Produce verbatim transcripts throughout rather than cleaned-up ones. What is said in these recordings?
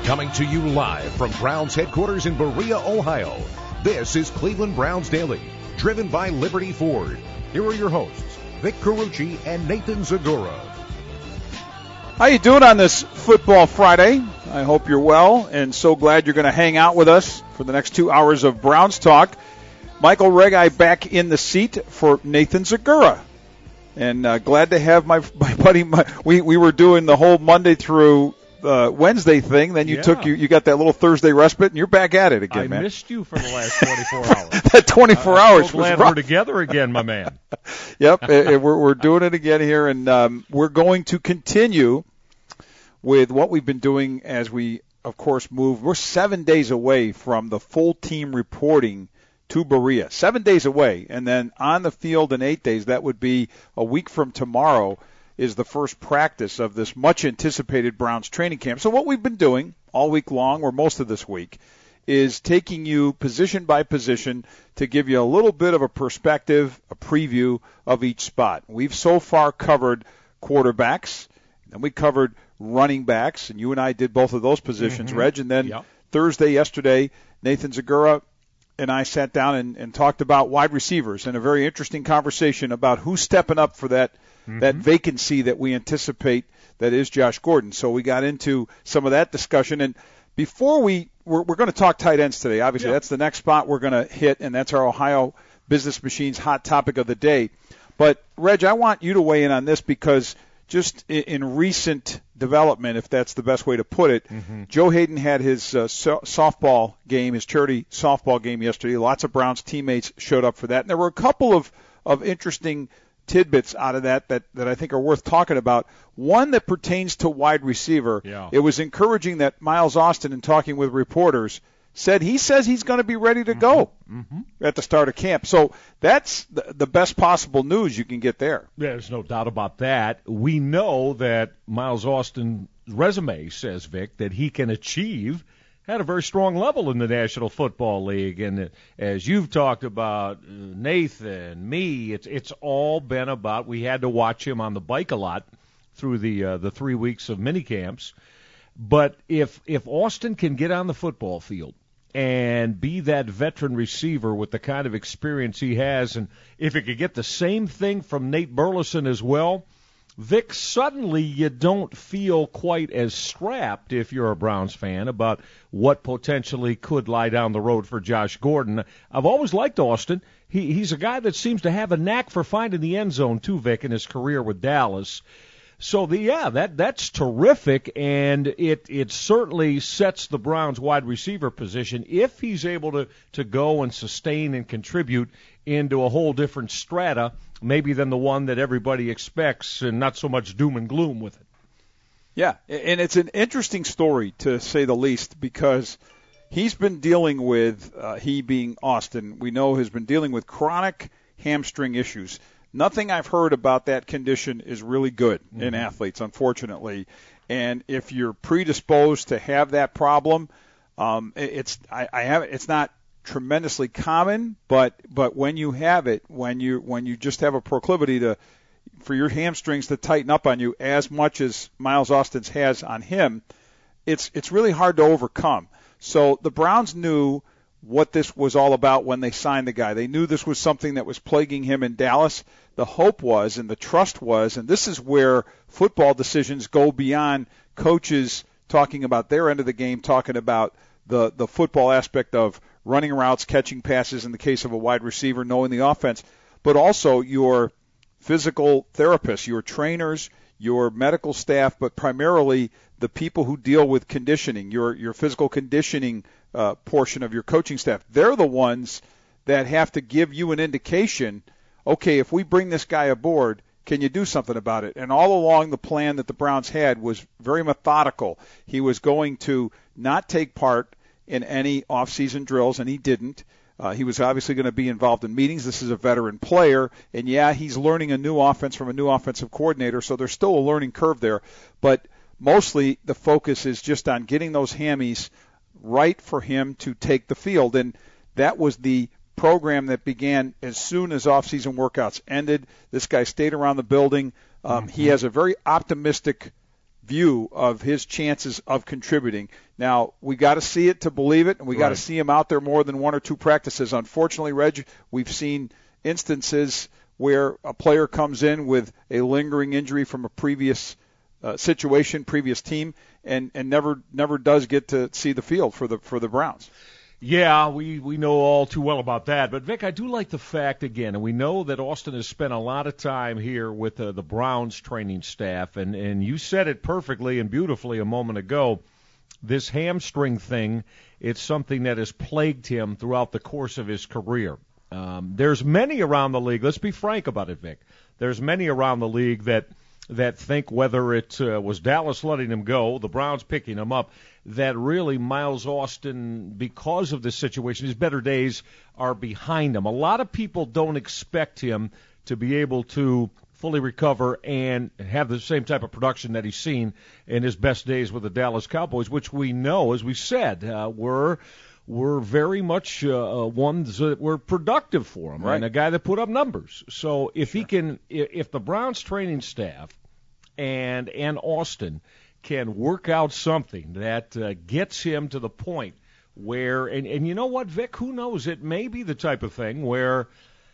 Coming to you live from Browns headquarters in Berea, Ohio, this is Cleveland Browns Daily, driven by Liberty Ford. Here are your hosts, Vic Carucci and Nathan Zagura. How you doing on this Football Friday? I hope you're well, and so glad you're going to hang out with us for the next two hours of Browns talk. Michael Regai back in the seat for Nathan Zagura. And uh, glad to have my my buddy. My, we we were doing the whole Monday through uh, Wednesday thing. Then you yeah. took you you got that little Thursday respite, and you're back at it again, I man. I missed you for the last twenty-four hours. That twenty-four I, hours I'm so was glad rough. we're together again, my man. Yep, it, it, we're we're doing it again here, and um, we're going to continue with what we've been doing as we, of course, move. We're seven days away from the full team reporting to Berea. Seven days away. And then on the field in eight days, that would be a week from tomorrow, is the first practice of this much-anticipated Browns training camp. So what we've been doing all week long, or most of this week, is taking you position by position to give you a little bit of a perspective, a preview of each spot. We've so far covered quarterbacks, and we covered running backs, and you and I did both of those positions, mm-hmm. Reg. And then yep. Thursday, yesterday, Nathan Zagura and I sat down and, and talked about wide receivers, and a very interesting conversation about who's stepping up for that mm-hmm. that vacancy that we anticipate that is Josh Gordon. So we got into some of that discussion. And before we, we're, we're going to talk tight ends today. Obviously, yep. that's the next spot we're going to hit, and that's our Ohio Business Machine's hot topic of the day. But, Reg, I want you to weigh in on this because just in, in recent development, if that's the best way to put it, mm-hmm. Joe Hayden had his uh, so- softball game, his charity softball game yesterday. Lots of Browns teammates showed up for that. And there were a couple of, of interesting tidbits out of that, that that I think are worth talking about. One that pertains to wide receiver. Yeah. It was encouraging that Miles Austin, in talking with reporters, said he says he's going to be ready to mm-hmm. go mm-hmm. at the start of camp. So that's the, the best possible news you can get there. There's no doubt about that. We know that Miles Austin's resume says, Vic, that he can achieve at a very strong level in the National Football League. And as you've talked about, Nathan, me, it's it's all been about, we had to watch him on the bike a lot through the uh, the three weeks of mini camps. But if if Austin can get on the football field and be that veteran receiver with the kind of experience he has, and if he could get the same thing from Nate Burleson as well, Vic, suddenly you don't feel quite as strapped, if you're a Browns fan, about what potentially could lie down the road for Josh Gordon. I've always liked Austin. He, he's a guy that seems to have a knack for finding the end zone, too, Vic, in his career with Dallas. So, the, yeah, that that's terrific, and it it certainly sets the Browns' wide receiver position, if he's able to, to go and sustain and contribute, into a whole different strata, maybe than the one that everybody expects, and not so much doom and gloom with it. Yeah, and it's an interesting story, to say the least, because he's been dealing with, uh, he being Austin, we know has been dealing with chronic hamstring issues. Nothing I've heard about that condition is really good mm-hmm. in athletes, unfortunately. And if you're predisposed to have that problem, um, it's I, I have it's not tremendously common, but but when you have it, when you when you just have a proclivity to for your hamstrings to tighten up on you as much as Miles Austin's has on him, it's it's really hard to overcome. So the Browns knew what this was all about when they signed the guy. They knew this was something that was plaguing him in Dallas. The hope was, and the trust was, and this is where football decisions go beyond coaches talking about their end of the game, talking about the, the football aspect of running routes, catching passes in the case of a wide receiver, knowing the offense, but also your physical therapists, your trainers, your medical staff, but primarily the people who deal with conditioning, your your physical conditioning uh, portion of your coaching staff. They're the ones that have to give you an indication, okay, if we bring this guy aboard, can you do something about it? And all along, the plan that the Browns had was very methodical. He was going to not take part in any off-season drills, and he didn't. Uh, he was obviously going to be involved in meetings. This is a veteran player, and yeah, he's learning a new offense from a new offensive coordinator, so there's still a learning curve there. But mostly the focus is just on getting those hammies right for him to take the field, and that was the program that began as soon as off-season workouts ended. This guy stayed around the building. Um, mm-hmm. He has a very optimistic view of his chances of contributing. Now, we got to see it to believe it, and we got to Right. see him out there more than one or two practices. Unfortunately, Reg, we've seen instances where a player comes in with a lingering injury from a previous uh, situation, previous team, and, and never never does get to see the field for the for the Browns. Yeah, we, we know all too well about that. But, Vic, I do like the fact, again, and we know that Austin has spent a lot of time here with uh, the Browns training staff, and, and you said it perfectly and beautifully a moment ago. This hamstring thing, it's something that has plagued him throughout the course of his career. Um, there's many around the league, let's be frank about it, Vic. There's many around the league that that think whether it uh, was Dallas letting him go, the Browns picking him up, that really Miles Austin, because of this situation, his better days are behind him. A lot of people don't expect him to be able to fully recover and have the same type of production that he's seen in his best days with the Dallas Cowboys, which we know, as we said, uh, were were very much uh, ones that were productive for him, right. And a guy that put up numbers. So if sure. he can, if the Browns training staff and and Austin can work out something that uh, gets him to the point where, and, and you know what, Vic, who knows, it may be the type of thing where,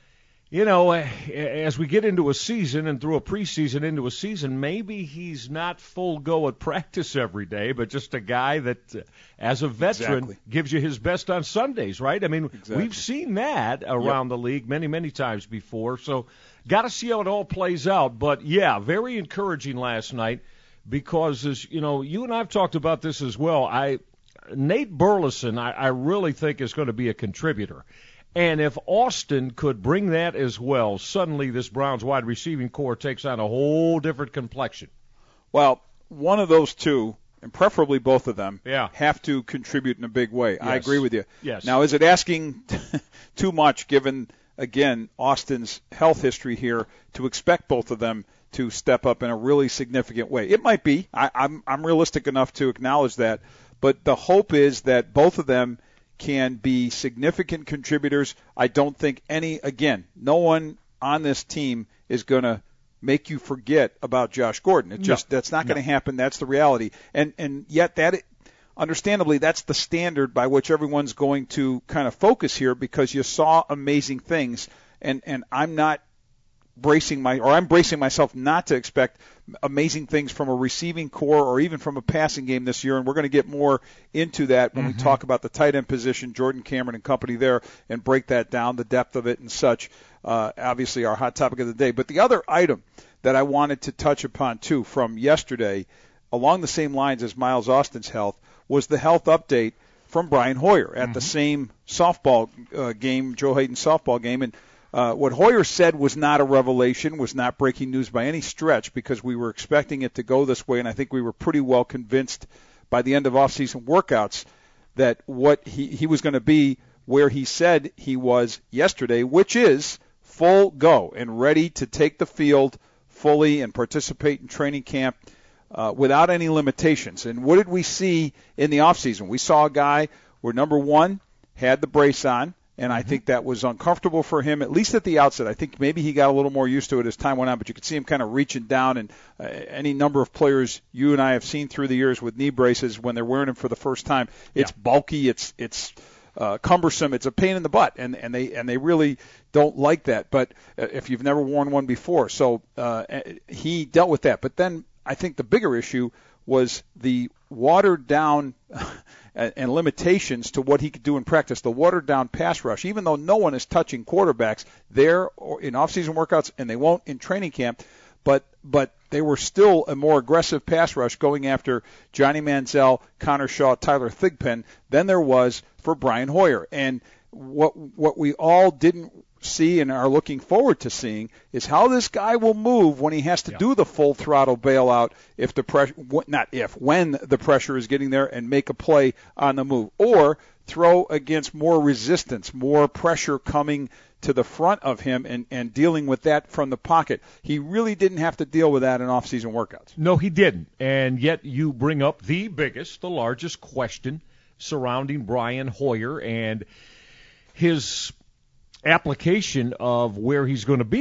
you know, as we get into a season and through a preseason into a season, maybe he's not full go at practice every day, but just a guy that, uh, as a veteran, exactly. gives you his best on Sundays, right? I mean, exactly. we've seen that around yep. the league many, many times before. So got to see how it all plays out. But, yeah, very encouraging last night because, as you know, you and I have talked about this as well. I Nate Burleson, I, I really think, is going to be a contributor. And if Austin could bring that as well, suddenly this Browns wide receiving core takes on a whole different complexion. Well, one of those two, and preferably both of them, yeah. have to contribute in a big way. Yes. I agree with you. Yes. Now, is it asking too much, given, again, Austin's health history here, to expect both of them to step up in a really significant way? It might be. I, I'm, I'm realistic enough to acknowledge that. But the hope is that both of them can be significant contributors. I don't think any, again, no one on this team is going to make you forget about Josh Gordon. It just no. that's not no. going to happen. That's the reality. And and yet that, understandably, that's the standard by which everyone's going to kind of focus here because you saw amazing things. And and I'm not bracing my or I'm bracing myself not to expect amazing things from a receiving core or even from a passing game this year, and we're going to get more into that when mm-hmm. we talk about the tight end position, Jordan Cameron and company there, and break that down, the depth of it and such. Uh, obviously, our hot topic of the day. But the other item that I wanted to touch upon too from yesterday, along the same lines as Miles Austin's health, was the health update from Brian Hoyer at mm-hmm. the same softball uh, game, Joe Hayden softball game, and Uh, what Hoyer said was not a revelation, was not breaking news by any stretch because we were expecting it to go this way, and I think we were pretty well convinced by the end of off-season workouts that what he, he was going to be where he said he was yesterday, which is full go and ready to take the field fully and participate in training camp uh, without any limitations. And what did we see in the off-season? We saw a guy where, number one, had the brace on, and I think that was uncomfortable for him, at least at the outset. I think maybe he got a little more used to it as time went on, but you could see him kind of reaching down. And uh, any number of players you and I have seen through the years with knee braces when they're wearing them for the first time, it's yeah. bulky, it's it's uh, cumbersome, it's a pain in the butt, and and they and they really don't like that. But uh, if you've never worn one before, so uh, he dealt with that. But then I think the bigger issue was the watered down and limitations to what he could do in practice, the watered down pass rush, even though no one is touching quarterbacks there in off-season workouts, and they won't in training camp, but but they were still a more aggressive pass rush going after Johnny Manziel, Connor Shaw, Tyler Thigpen than there was for Brian Hoyer. And what what we all didn't see and are looking forward to seeing is how this guy will move when he has to yeah. do the full throttle bailout if the pressure, not if, when the pressure is getting there and make a play on the move, or throw against more resistance, more pressure coming to the front of him and, and dealing with that from the pocket. He really didn't have to deal with that in off-season workouts. No, he didn't. And yet you bring up the biggest, the largest question surrounding Brian Hoyer and his application of where he's going to be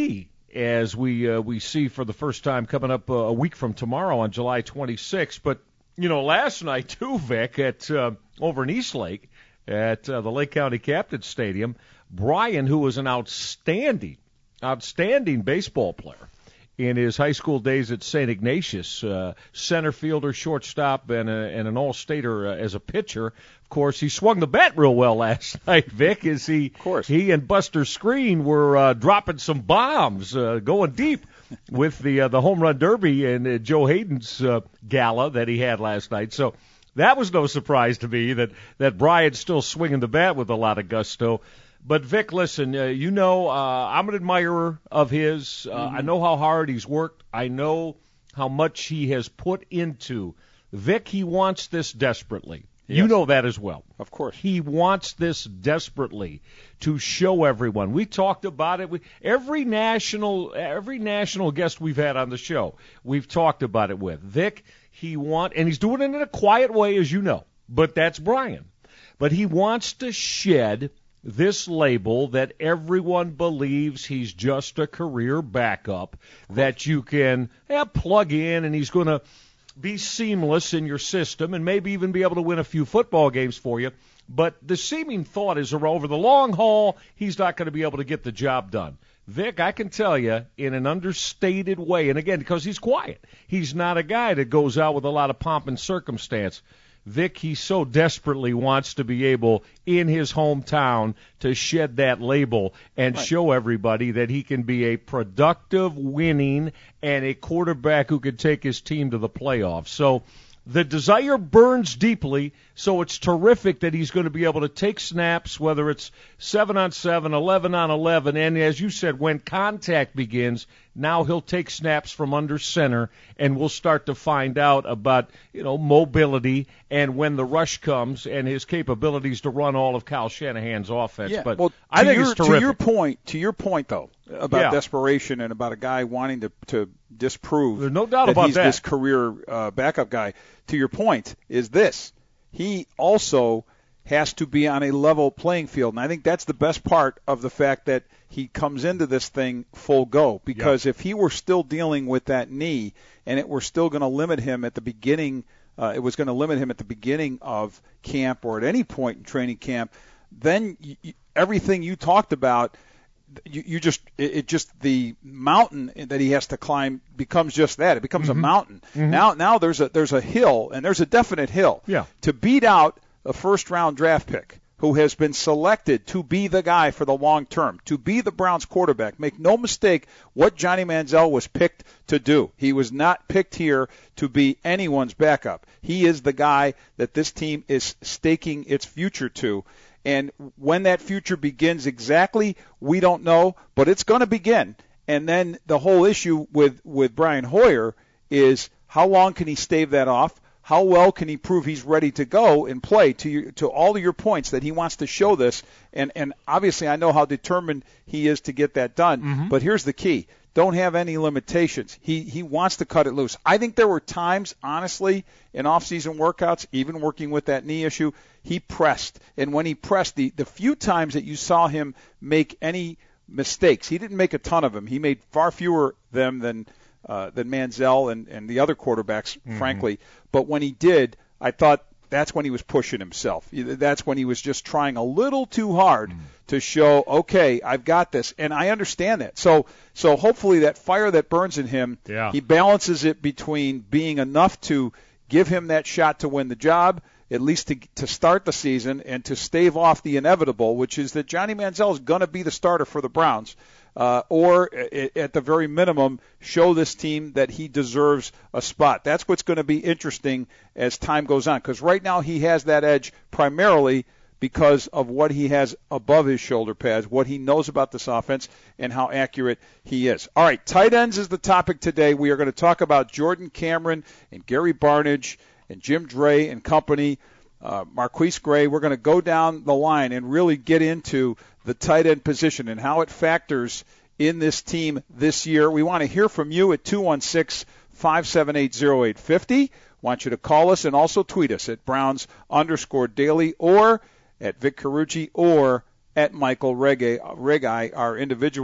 as we uh, we see for the first time coming up uh, a week from tomorrow on July twenty-sixth. But, you know, last night, too, Vic, at uh, over in Eastlake at uh, the Lake County Captain Stadium, Brian, who was an outstanding, outstanding baseball player in his high school days at Saint Ignatius, uh, center fielder, shortstop, and, a, and an all-stater uh, as a pitcher. Of course, he swung the bat real well last night, Vic, as he, of course. he and Buster Screen were uh, dropping some bombs, uh, going deep with the uh, the home run derby and uh, Joe Hayden's uh, gala that he had last night. So that was no surprise to me that, that Brian's still swinging the bat with a lot of gusto. But, Vic, listen, uh, you know, uh, I'm an admirer of his. Uh, mm-hmm. I know how hard he's worked. I know how much he has put into. Vic, he wants this desperately. Yes. You know that as well. Of course. He wants this desperately to show everyone. We talked about it. We, every national every national guest we've had on the show, we've talked about it with. Vic, he want, and he's doing it in a quiet way, as you know, but that's Brian. But he wants to shed this label that everyone believes he's just a career backup that you can yeah, plug in, and he's going to be seamless in your system and maybe even be able to win a few football games for you. But the seeming thought is over the long haul, he's not going to be able to get the job done. Vic, I can tell you in an understated way, and again, because he's quiet, he's not a guy that goes out with a lot of pomp and circumstance. Vic, he so desperately wants to be able, in his hometown, to shed that label and right. show everybody that he can be a productive, winning, and a quarterback who can take his team to the playoffs. So the desire burns deeply, so it's terrific that he's going to be able to take snaps, whether it's seven on seven, eleven on eleven, and as you said, when contact begins, now he'll take snaps from under center, and we'll start to find out about, you know, mobility and when the rush comes and his capabilities to run all of Kyle Shanahan's offense. Yeah, but well, I think your, it's terrific. To your point, to your point though, about yeah. desperation and about a guy wanting to, to disprove There's no doubt that about he's that. this career uh, backup guy. To your point is this: he also has to be on a level playing field, and I think that's the best part of the fact that he comes into this thing full go. Because yep. if he were still dealing with that knee, and it were still going to limit him at the beginning, uh, it was going to limit him at the beginning of camp or at any point in training camp, then you, you, everything you talked about. You, you just it, it just the mountain that he has to climb becomes just that. It becomes mm-hmm. a mountain. Mm-hmm. Now now there's a there's a hill, and there's a definite hill. Yeah. To beat out a first round draft pick who has been selected to be the guy for the long term, to be the Browns quarterback. Make no mistake what Johnny Manziel was picked to do. He was not picked here to be anyone's backup. He is the guy that this team is staking its future to. And when that future begins exactly, we don't know, but it's going to begin. And then the whole issue with, with Brian Hoyer is how long can he stave that off? How well can he prove he's ready to go and play? To your, to all of your points that he wants to show this, and, and obviously I know how determined he is to get that done, mm-hmm. but here's the key. Don't have any limitations. He he wants to cut it loose. I think there were times, honestly, in off-season workouts, even working with that knee issue, he pressed. And when he pressed, the, the few times that you saw him make any mistakes, he didn't make a ton of them. He made far fewer them than uh, than Manziel and, and the other quarterbacks, mm-hmm. frankly. But when he did, I thought that's when he was pushing himself. That's when he was just trying a little too hard mm. to show, okay, I've got this. And I understand that. So so hopefully that fire that burns in him, yeah. he balances it between being enough to give him that shot to win the job, at least to to start the season, and to stave off the inevitable, which is that Johnny Manziel is going to be the starter for the Browns. Uh, or at the very minimum, show this team that he deserves a spot. That's what's going to be interesting as time goes on, because right now he has that edge primarily because of what he has above his shoulder pads, what he knows about this offense, and how accurate he is. All right, tight ends is the topic today. We are going to talk about Jordan Cameron and Gary Barnidge and Jim Dre and company, uh, Marquise Gray. We're going to go down the line and really get into the tight end position and how it factors in this team this year. We want to hear from you at two one six, five seven eight, zero eight five zero. Want you to call us and also tweet us at Browns underscore daily or at Vic Carucci or at Michael Regai, Regai our individual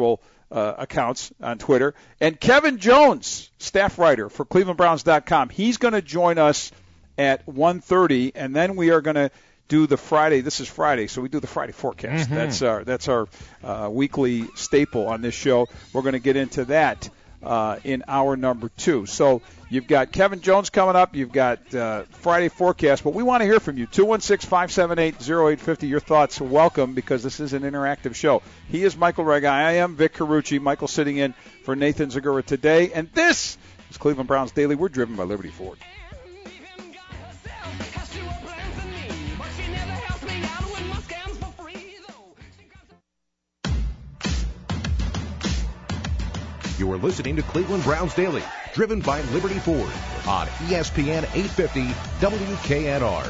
uh, accounts on Twitter. And Kevin Jones, staff writer for Cleveland Browns dot com, he's going to join us at one thirty, and then we are going to do the Friday. This is Friday, so we do the Friday forecast. Mm-hmm. That's our that's our uh, weekly staple on this show. We're going to get into that uh, in hour number two. So you've got Kevin Jones coming up. You've got uh, Friday forecast, but we want to hear from you. two one six, five seven eight, zero eight five zero. Your thoughts are welcome because this is an interactive show. He is Michael Regai. I am Vic Carucci. Michael sitting in for Nathan Zagura today, and this is Cleveland Browns Daily. We're driven by Liberty Ford. You are listening to Cleveland Browns Daily, driven by Liberty Ford on E S P N eight fifty W K N R.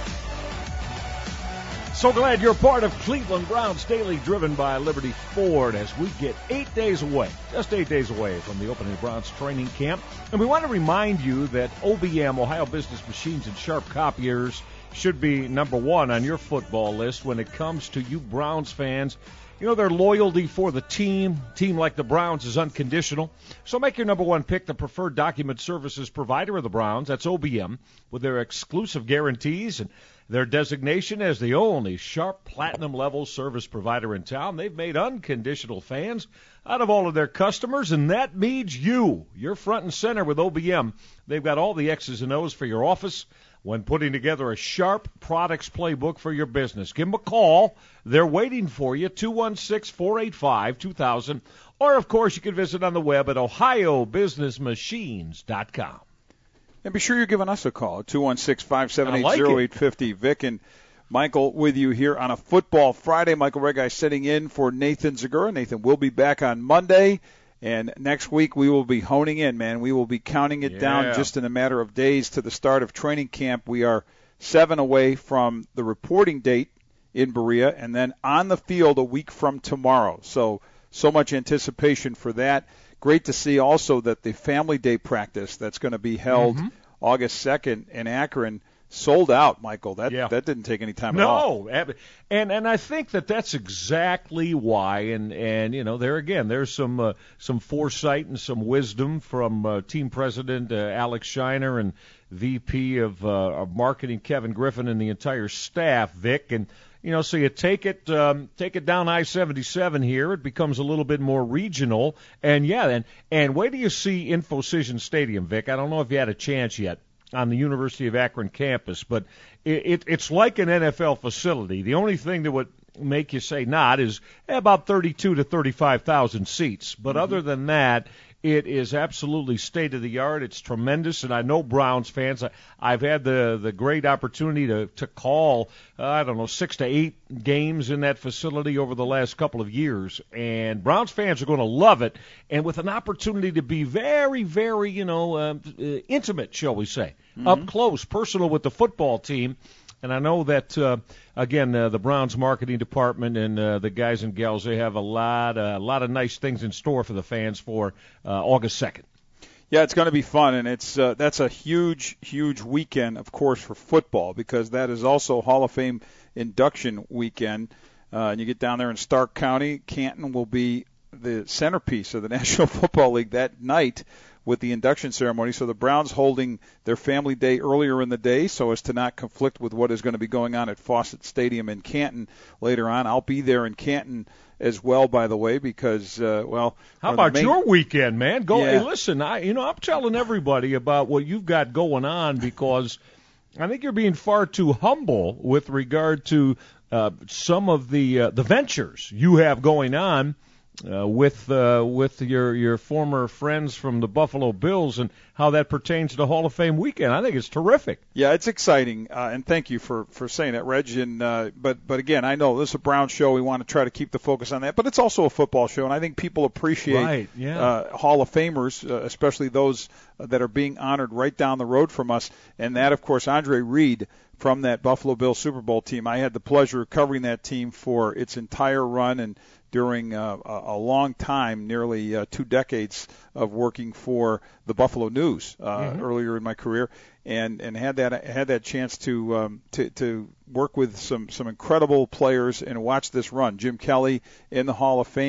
So glad you're part of Cleveland Browns Daily, driven by Liberty Ford, as we get eight days away, just eight days away from the opening of Browns training camp. And we want to remind you that O B M, Ohio Business Machines and Sharp Copiers, should be number one on your football list when it comes to you Browns fans. You know, their loyalty for the team, team like the Browns, is unconditional. So make your number one pick the preferred document services provider of the Browns. That's O B M, with their exclusive guarantees and their designation as the only Sharp Platinum level service provider in town. They've made unconditional fans out of all of their customers, and that means you. You're front and center with O B M. They've got all the X's and O's for your office when putting together a Sharp products playbook for your business. Give them a call. They're waiting for you, two one six, four eight five, two thousand. Or, of course, you can visit on the web at ohio business machines dot com. And be sure you're giving us a call at two one six, five seven eight, zero eight five zero. Vic and Michael with you here on a Football Friday. Michael Regai sitting in for Nathan Zagura. Nathan will be back on Monday. And next week we will be honing in, man. We will be counting it yeah. down just in a matter of days to the start of training camp. We are seven away from the reporting date in Berea, and then on the field a week from tomorrow. So, so much anticipation for that. Great to see also that the Family Day practice that's going to be held mm-hmm. August second in Akron sold out, Michael. That yeah. that didn't take any time no. at all. No, and and I think that that's exactly why. And and you know, there again, there's some uh, some foresight and some wisdom from uh, team president uh, Alex Shiner and V P of, uh, of marketing Kevin Griffin and the entire staff, Vic. And you know, so you take it um, take it down I seventy-seven here. It becomes a little bit more regional. And yeah, and and wait till you see InfoCision Stadium, Vic. I don't know if you had a chance yet on the University of Akron campus, but it, it, it's like an N F L facility. The only thing that would make you say not is about thirty-two to thirty-five thousand seats. But mm-hmm. other than that, it is absolutely state-of-the-art. It's tremendous, and I know Browns fans. I, I've had the, the great opportunity to, to call, uh, I don't know, six to eight games in that facility over the last couple of years, and Browns fans are going to love it, and with an opportunity to be very, very, you know, uh, uh, intimate, shall we say, mm-hmm. up close, personal with the football team. And I know that, uh, again, uh, the Browns marketing department and uh, the guys and gals, they have a lot, a uh, lot of nice things in store for the fans for uh, August second. Yeah, it's going to be fun, and it's uh, that's a huge, huge weekend, of course, for football, because that is also Hall of Fame induction weekend. Uh, and you get down there in Stark County. Canton will be the centerpiece of the National Football League that night with the induction ceremony. So the Browns holding their Family Day earlier in the day so as to not conflict with what is going to be going on at Fawcett Stadium in Canton later on. I'll be there in Canton as well, by the way, because, uh, well. How about main... your weekend, man? Go. Yeah. Hey, listen, I, you know, I'm telling everybody about what you've got going on, because I think you're being far too humble with regard to uh, some of the uh, the ventures you have going on. Uh, with uh, with your your former friends from the Buffalo Bills and how that pertains to Hall of Fame weekend. I think it's terrific. Yeah, it's exciting, uh, and thank you for, for saying that, Reg. And uh, but but again, I know this is a Brown show. We want to try to keep the focus on that, but it's also a football show, and I think people appreciate right, yeah. uh, Hall of Famers, uh, especially those that are being honored right down the road from us. And that, of course, Andre Reed from that Buffalo Bills Super Bowl team. I had the pleasure of covering that team for its entire run and during uh, a long time, nearly uh, two decades of working for the Buffalo News uh, mm-hmm. earlier in my career, and, and had that had that chance to um, to to work with some some incredible players and watch this run. Jim Kelly in the Hall of Fame,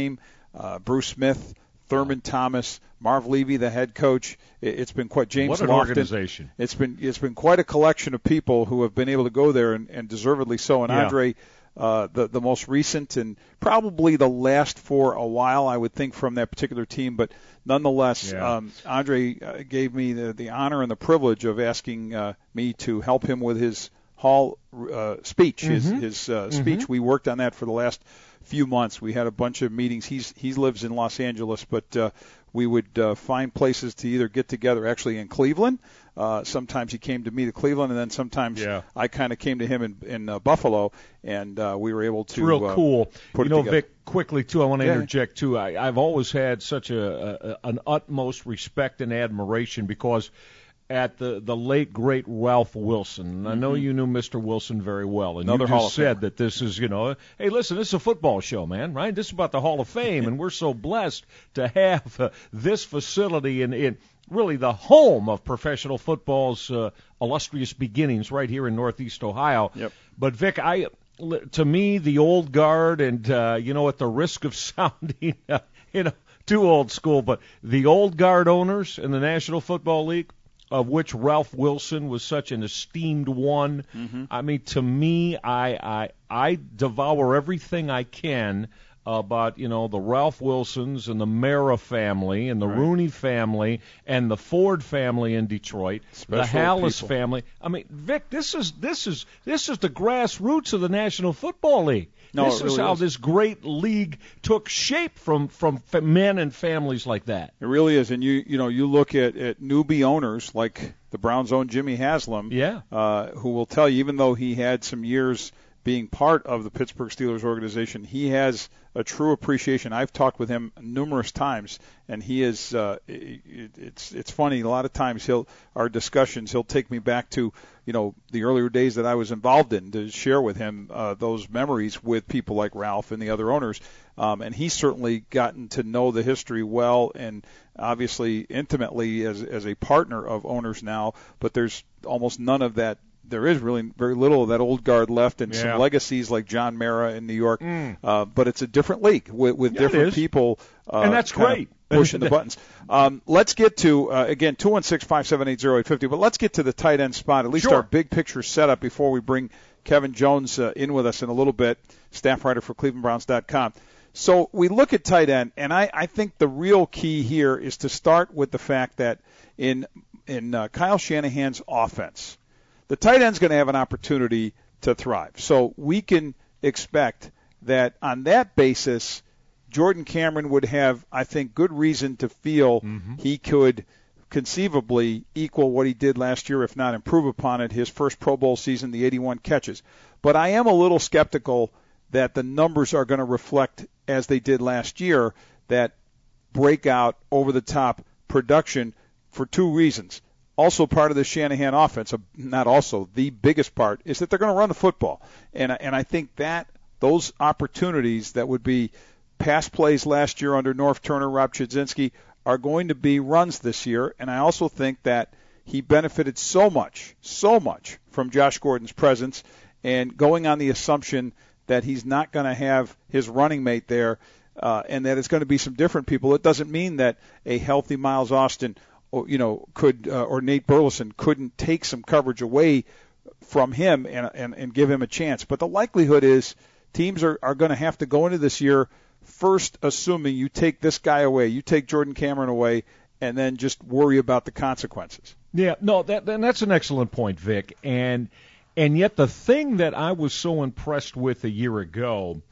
uh, Bruce Smith, Thurman Thomas, Marv Levy, the head coach. It's been quite James What an Lofton. organization. It's been it's been quite a collection of people who have been able to go there, and, and deservedly so. And yeah. Andre, uh, the the most recent and probably the last for a while, I would think, from that particular team. But nonetheless, yeah. um, Andre uh, gave me the, the honor and the privilege of asking uh, me to help him with his Hall uh, speech. Mm-hmm. His his uh, speech. Mm-hmm. We worked on that for the last few months. We had a bunch of meetings. He's he lives in Los Angeles, but uh, we would uh, find places to either get together actually in Cleveland. Uh, sometimes he came to me to Cleveland, and then sometimes yeah. I kind of came to him in, in uh, Buffalo, and uh, we were able to. It's real uh, cool. Put you know, it together. Vic, quickly too, I want to yeah. interject too. I, I've always had such a, a an utmost respect and admiration because at the, the late, great Ralph Wilson. And I know you knew Mister Wilson very well. And Another you Hall just of said Famer. that this is, you know, hey, listen, this is a football show, man, right? This is about the Hall of Fame, and we're so blessed to have uh, this facility in, in really the home of professional football's uh, illustrious beginnings right here in Northeast Ohio. Yep. But, Vic, I, to me, the old guard, and, uh, you know, at the risk of sounding, uh, you know, too old school, but the old guard owners in the National Football League, of which Ralph Wilson was such an esteemed one. Mm-hmm. I mean, to me, I, I I devour everything I can about, you know, the Ralph Wilsons and the Mara family and the right. Rooney family and the Ford family in Detroit, Special the Hallis people. family. I mean, Vic, this is this is this is the grassroots of the National Football League. No, this it is really how is. this great league took shape from from fa- men and families like that. It really is, and you you know you look at, at newbie owners like the Browns' own Jimmy Haslam, Yeah. uh, who will tell you, even though he had some years being part of the Pittsburgh Steelers organization, he has a true appreciation. I've talked with him numerous times, and he is. Uh, it, it's it's funny. A lot of times he'll our discussions. He'll take me back to you know the earlier days that I was involved in to share with him uh, those memories with people like Ralph and the other owners. Um, and he's certainly gotten to know the history well and obviously intimately as as a partner of owners now. But there's almost none of that. There is really very little of that old guard left, and Yeah. some legacies like John Mara in New York. Mm. Uh, but it's a different league with, with Yeah, it different is. people. Uh, And that's kind of great. Pushing the buttons. Um, let's get to, uh, again, two one six, five seven eight, zero eight five zero, but let's get to the tight end spot, at least Sure. our big picture setup before we bring Kevin Jones uh, in with us in a little bit, staff writer for Cleveland Browns dot com. So we look at tight end, and I, I think the real key here is to start with the fact that in, in uh, Kyle Shanahan's offense, the tight end's going to have an opportunity to thrive. So we can expect that on that basis, Jordan Cameron would have, I think, good reason to feel Mm-hmm. he could conceivably equal what he did last year, if not improve upon it, his first Pro Bowl season, the eighty-one catches. But I am a little skeptical that the numbers are going to reflect, as they did last year, that breakout, over-the-top production for two reasons. Also part of the Shanahan offense, not also, the biggest part, is that they're going to run the football. And, and I think that those opportunities that would be pass plays last year under North Turner, Rob Chudzinski, are going to be runs this year. And I also think that he benefited so much, so much from Josh Gordon's presence, and going on the assumption that he's not going to have his running mate there, uh, and that it's going to be some different people. It doesn't mean that a healthy Miles Austin or, you know, could uh, or Nate Burleson couldn't take some coverage away from him and, and, and give him a chance. But the likelihood is teams are, are going to have to go into this year first assuming you take this guy away, you take Jordan Cameron away, and then just worry about the consequences. Yeah, no, that, and that's an excellent point, Vic. And and yet the thing that I was so impressed with a year ago,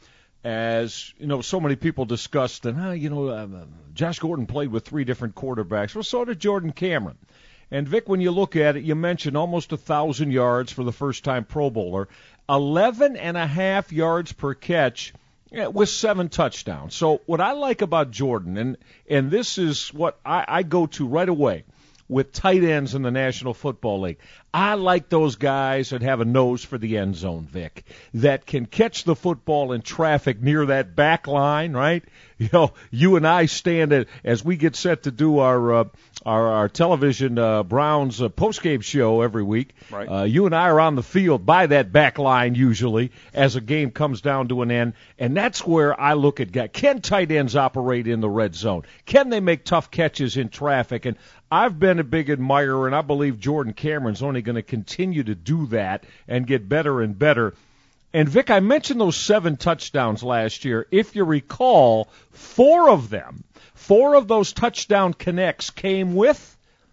as you know, so many people discussed, and ah, you know, uh, Josh Gordon played with three different quarterbacks. Well, so did Jordan Cameron. And Vic, when you look at it, you mentioned almost a thousand yards for the first-time Pro Bowler, eleven and a half yards per catch. Yeah, with seven touchdowns. So what I like about Jordan, and and this is what I, I go to right away with tight ends in the National Football League, I like those guys that have a nose for the end zone, Vic, that can catch the football in traffic near that back line, right? You know, you and I stand at, as we get set to do our uh, our, our television uh, Browns uh, postgame show every week. Right. Uh, you and I are on the field by that back line usually as a game comes down to an end, and that's where I look at guys. Can tight ends operate in the red zone? Can they make tough catches in traffic? And I've been a big admirer, and I believe Jordan Cameron's only going to continue to do that and get better and better. And, Vic, I mentioned those seven touchdowns last year. If you recall, four of them, four of those touchdown connects came with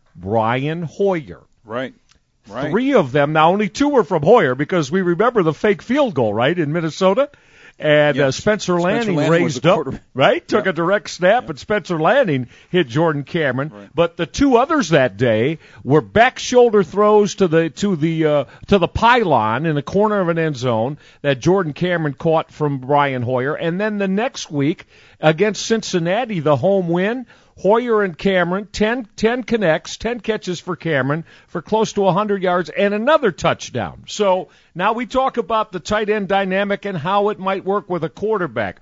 Brian Hoyer. Right. Right. Three of them. Now, only two were from Hoyer because we remember the fake field goal, right, in Minnesota? And yes. uh, Spencer Lanning Spencer Lanning raised up, right? Took yep. a direct snap, yep. and Spencer Lanning hit Jordan Cameron. Right. But the two others that day were back shoulder throws to the to the uh, to the pylon in the corner of an end zone that Jordan Cameron caught from Brian Hoyer. And then the next week against Cincinnati, the home win, Hoyer and Cameron, ten, ten connects, ten catches for Cameron for close to one hundred yards and another touchdown. So now we talk about the tight end dynamic and how it might work with a quarterback.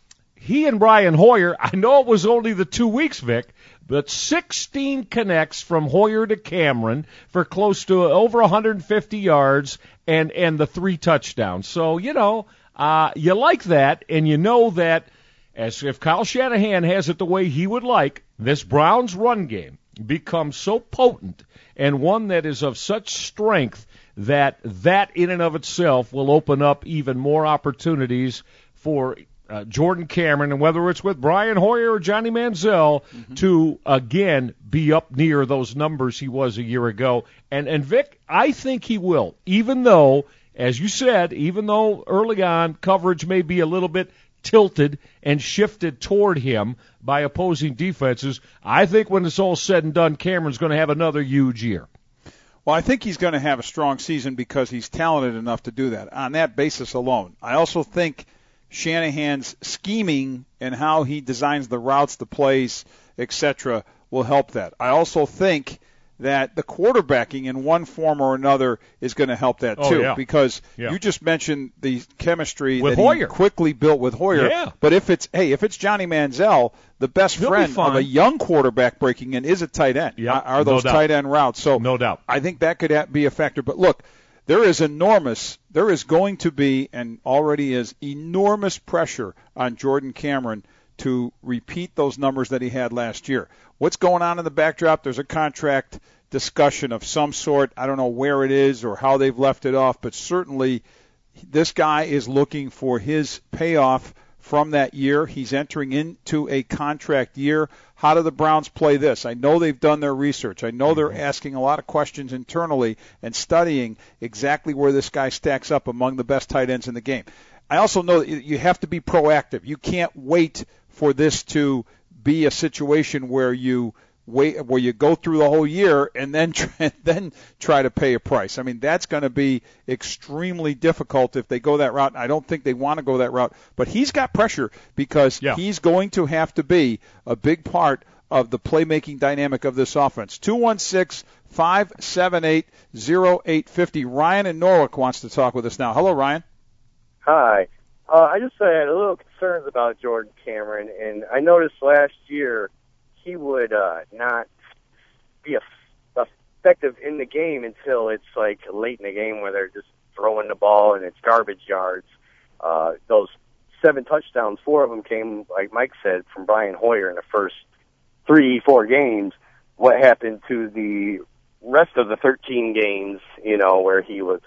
He and Brian Hoyer, I know it was only the two weeks, Vic, but sixteen connects from Hoyer to Cameron for close to over one hundred fifty yards and, and the three touchdowns. So, you know, uh, you like that, and you know that as if Kyle Shanahan has it the way he would like, this Browns run game becomes so potent and one that is of such strength that that in and of itself will open up even more opportunities for uh, Jordan Cameron, and whether it's with Brian Hoyer or Johnny Manziel, mm-hmm. to, again, be up near those numbers he was a year ago. And, and Vic, I think he will, even though, as you said, even though early on coverage may be a little bit tilted and shifted toward him by opposing defenses. I think when it's all said and done, Cameron's going to have another huge year. Well, I think he's going to have a strong season because he's talented enough to do that on that basis alone. I also think Shanahan's scheming and how he designs the routes, the plays, et cetera, will help that. I also think that the quarterbacking in one form or another is going to help that oh, too, yeah. because yeah. you just mentioned the chemistry with that Hoyer. he quickly built with Hoyer. Yeah. But if it's hey, if it's Johnny Manziel, the best He'll friend of a young quarterback breaking in is a tight end. Yep. Are those no tight end routes? So no doubt. I think that could be a factor. But look, there is enormous, there is going to be, and already is, enormous pressure on Jordan Cameron to repeat those numbers that he had last year. What's going on in the backdrop? There's a contract discussion of some sort. I don't know where it is or how they've left it off, but certainly this guy is looking for his payoff from that year. He's entering into a contract year. How do the Browns play this? I know they've done their research. I know they're asking a lot of questions internally and studying exactly where this guy stacks up among the best tight ends in the game. I also know that you have to be proactive. You can't wait for this to be a situation where you wait, where you go through the whole year and then try, then try to pay a price. I mean, that's going to be extremely difficult if they go that route. I don't think they want to go that route, but he's got pressure because yeah. he's going to have to be a big part of the playmaking dynamic of this offense. two one six, five seven eight, zero eight five zero. Ryan in Norwalk wants to talk with us now. Hello, Ryan. Hi. Uh, I just uh, had a little concerns about Jordan Cameron, and I noticed last year he would uh, not be a, effective in the game until it's like late in the game where they're just throwing the ball and it's garbage yards. Uh, those seven touchdowns, four of them came, like Mike said, from Brian Hoyer in the first three, four games. What happened to the rest of the thirteen games, you know, where he was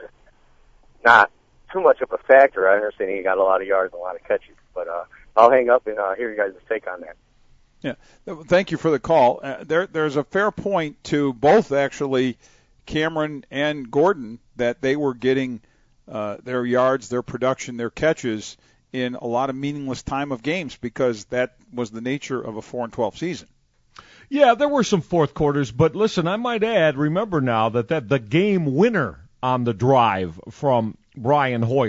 not too much of a factor? I understand he got a lot of yards and a lot of catches, but uh, I'll hang up and uh, hear you guys' take on that. Yeah, thank you for the call. Uh, there, there's a fair point to both, actually, Cameron and Gordon, that they were getting uh, their yards, their production, their catches in a lot of meaningless time of games because that was the nature of a four and twelve season. Yeah, there were some fourth quarters, but listen, I might add, remember now that, that the game winner on the drive from Brian Hoyer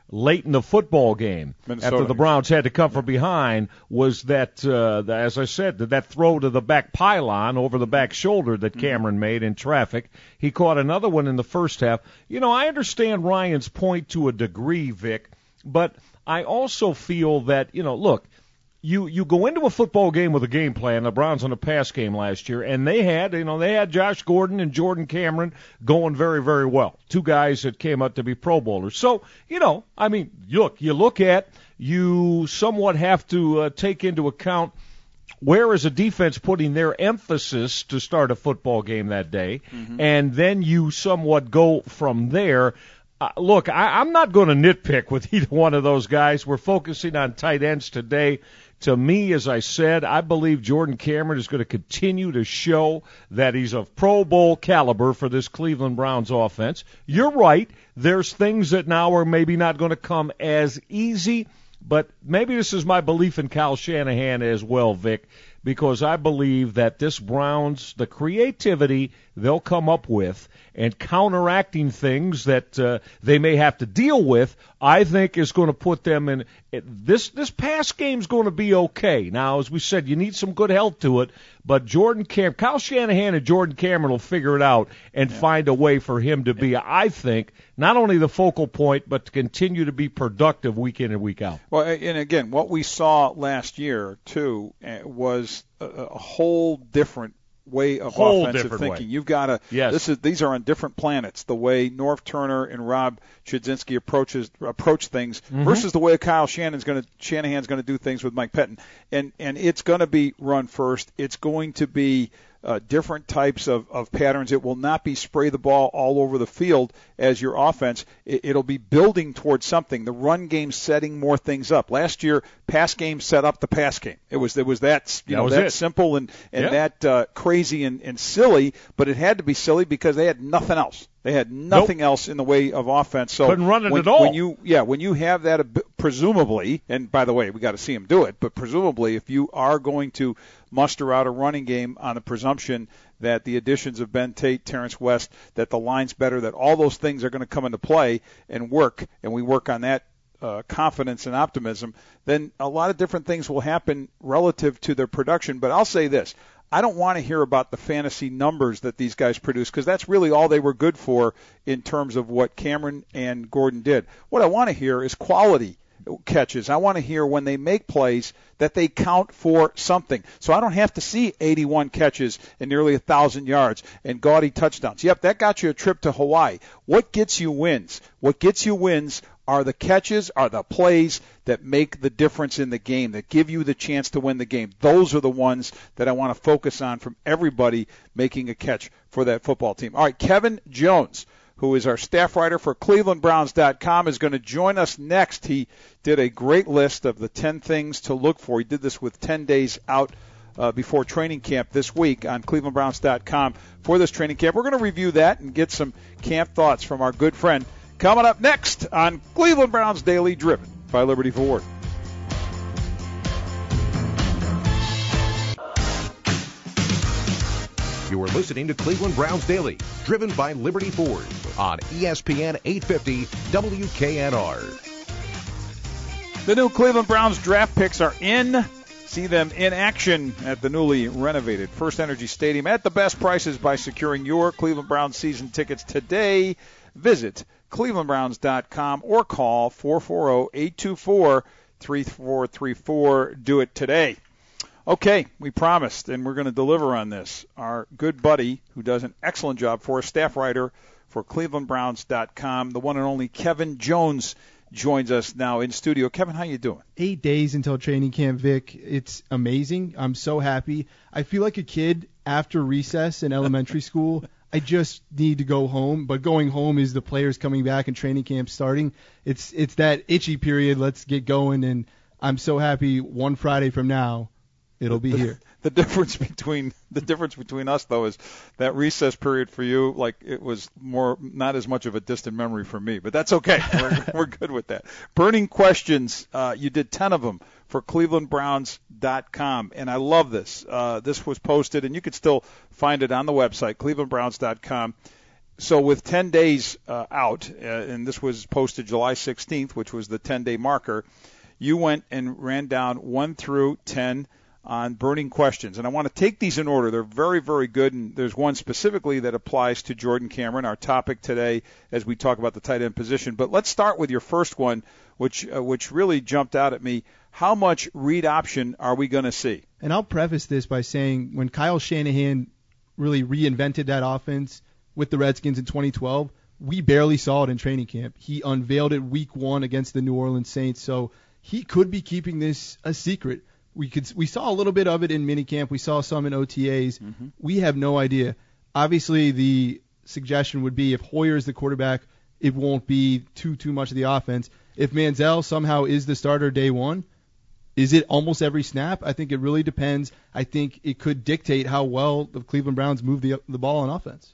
late in the football game Minnesota. after the Browns had to come from behind was that, uh, the, as I said, that, that throw to the back pylon over the back shoulder that Cameron made in traffic. He caught another one in the first half. You know, I understand Ryan's point to a degree, Vic, but I also feel that, you know, look, You you go into a football game with a game plan. The Browns on a pass game last year, and they had you know they had Josh Gordon and Jordan Cameron going very very well. Two guys that came up to be Pro Bowlers. So you know I mean look you look at you somewhat have to uh, take into account where is a defense putting their emphasis to start a football game that day, mm-hmm. and then you somewhat go from there. Uh, look, I, I'm not going to nitpick with either one of those guys. We're focusing on tight ends today. To me, as I said, I believe Jordan Cameron is going to continue to show that he's of Pro Bowl caliber for this Cleveland Browns offense. You're right. There's things that now are maybe not going to come as easy, but maybe this is my belief in Kyle Shanahan as well, Vic, because I believe that this Browns, the creativity they'll come up with and counteracting things that uh, they may have to deal with, I think is going to put them in – this this pass game's going to be okay. Now, as we said, you need some good help to it, but Jordan Cam- Kyle Shanahan and Jordan Cameron will figure it out and yeah. find a way for him to be, I think, not only the focal point, but to continue to be productive week in and week out. Well, and again, what we saw last year, too, was a, a whole different way of Whole offensive thinking. Way. You've got to. Yes. This is these are on different planets. The way Norv Turner and Rob Chudzinski approaches approach things mm-hmm. versus the way Kyle Shanahan's going to Shanahan's going to do things with Mike Pettin, and and it's going to be run first. It's going to be uh, different types of, of patterns. It will not be spray the ball all over the field as your offense. It, it'll be building towards something. The run game setting more things up. Last year, pass game set up the pass game. It was it was that you that know that it. simple and and yeah. that uh, crazy and, and silly, but it had to be silly because they had nothing else. They had nothing nope. else in the way of offense. So couldn't run it when, at all. When you, yeah, when you have that, presumably, and by the way, we got to see him do it. But presumably, if you are going to muster out a running game on the presumption that the additions of Ben Tate, Terrence West, that the line's better, that all those things are going to come into play and work, and we work on that uh, confidence and optimism, then a lot of different things will happen relative to their production. But I'll say this. I don't want to hear about the fantasy numbers that these guys produce because that's really all they were good for in terms of what Cameron and Gordon did. What I want to hear is quality catches. I want to hear when they make plays that they count for something. So I don't have to see eighty-one catches and nearly one thousand yards and gaudy touchdowns. Yep, that got you a trip to Hawaii. What gets you wins? What gets you wins are the catches, are the plays that make the difference in the game, that give you the chance to win the game. Those are the ones that I want to focus on from everybody making a catch for that football team. All right, Kevin Jones, who is our staff writer for Cleveland Browns dot com, is going to join us next. He did a great list of the ten things to look for. He did this with ten days out uh, before training camp this week on Cleveland Browns dot com for this training camp. We're going to review that and get some camp thoughts from our good friend. Coming up next on Cleveland Browns Daily, driven by Liberty Ford. You are listening to Cleveland Browns Daily, driven by Liberty Ford on E S P N eight fifty W K N R. The new Cleveland Browns draft picks are in. See them in action at the newly renovated First Energy Stadium at the best prices by securing your Cleveland Browns season tickets today. Visit Cleveland Browns dot com or call four four zero, eight two four, three four three four. Do it today. Okay, we promised, and we're going to deliver on this. Our good buddy, who does an excellent job for us, staff writer for Cleveland Browns dot com, the one and only Kevin Jones, joins us now in studio. Kevin, how you doing? Eight days until training camp, Vic. It's amazing. I'm so happy. I feel like a kid after recess in elementary school. I just need to go home, but going home is the players coming back and training camp starting. It's it's that itchy period. Let's get going, and I'm so happy. One Friday from now, it'll be the, here. The difference between the difference between us though is that recess period for you, like it was more not as much of a distant memory for me, but that's okay. We're, we're good with that. Burning questions. Uh, you did ten of them for Cleveland Browns dot com, and I love this. Uh, this was posted, and you can still find it on the website, Cleveland Browns dot com. so with ten days uh, out, uh, and this was posted July sixteenth, which was the ten-day marker, you went and ran down one through ten on burning questions. And I want to take these in order. They're very, very good, and there's one specifically that applies to Jordan Cameron, our topic today as we talk about the tight end position. But let's start with your first one, which uh, which really jumped out at me. How much read option are we going to see? And I'll preface this by saying when Kyle Shanahan really reinvented that offense with the Redskins in twenty twelve, we barely saw it in training camp. He unveiled it week one against the New Orleans Saints, so he could be keeping this a secret. We could we saw a little bit of it in minicamp. We saw some in O T As. Mm-hmm. We have no idea. Obviously, the suggestion would be if Hoyer's the quarterback, it won't be too too much of the offense. If Manziel somehow is the starter day one, is it almost every snap? I think it really depends. I think it could dictate how well the Cleveland Browns move the the ball on offense.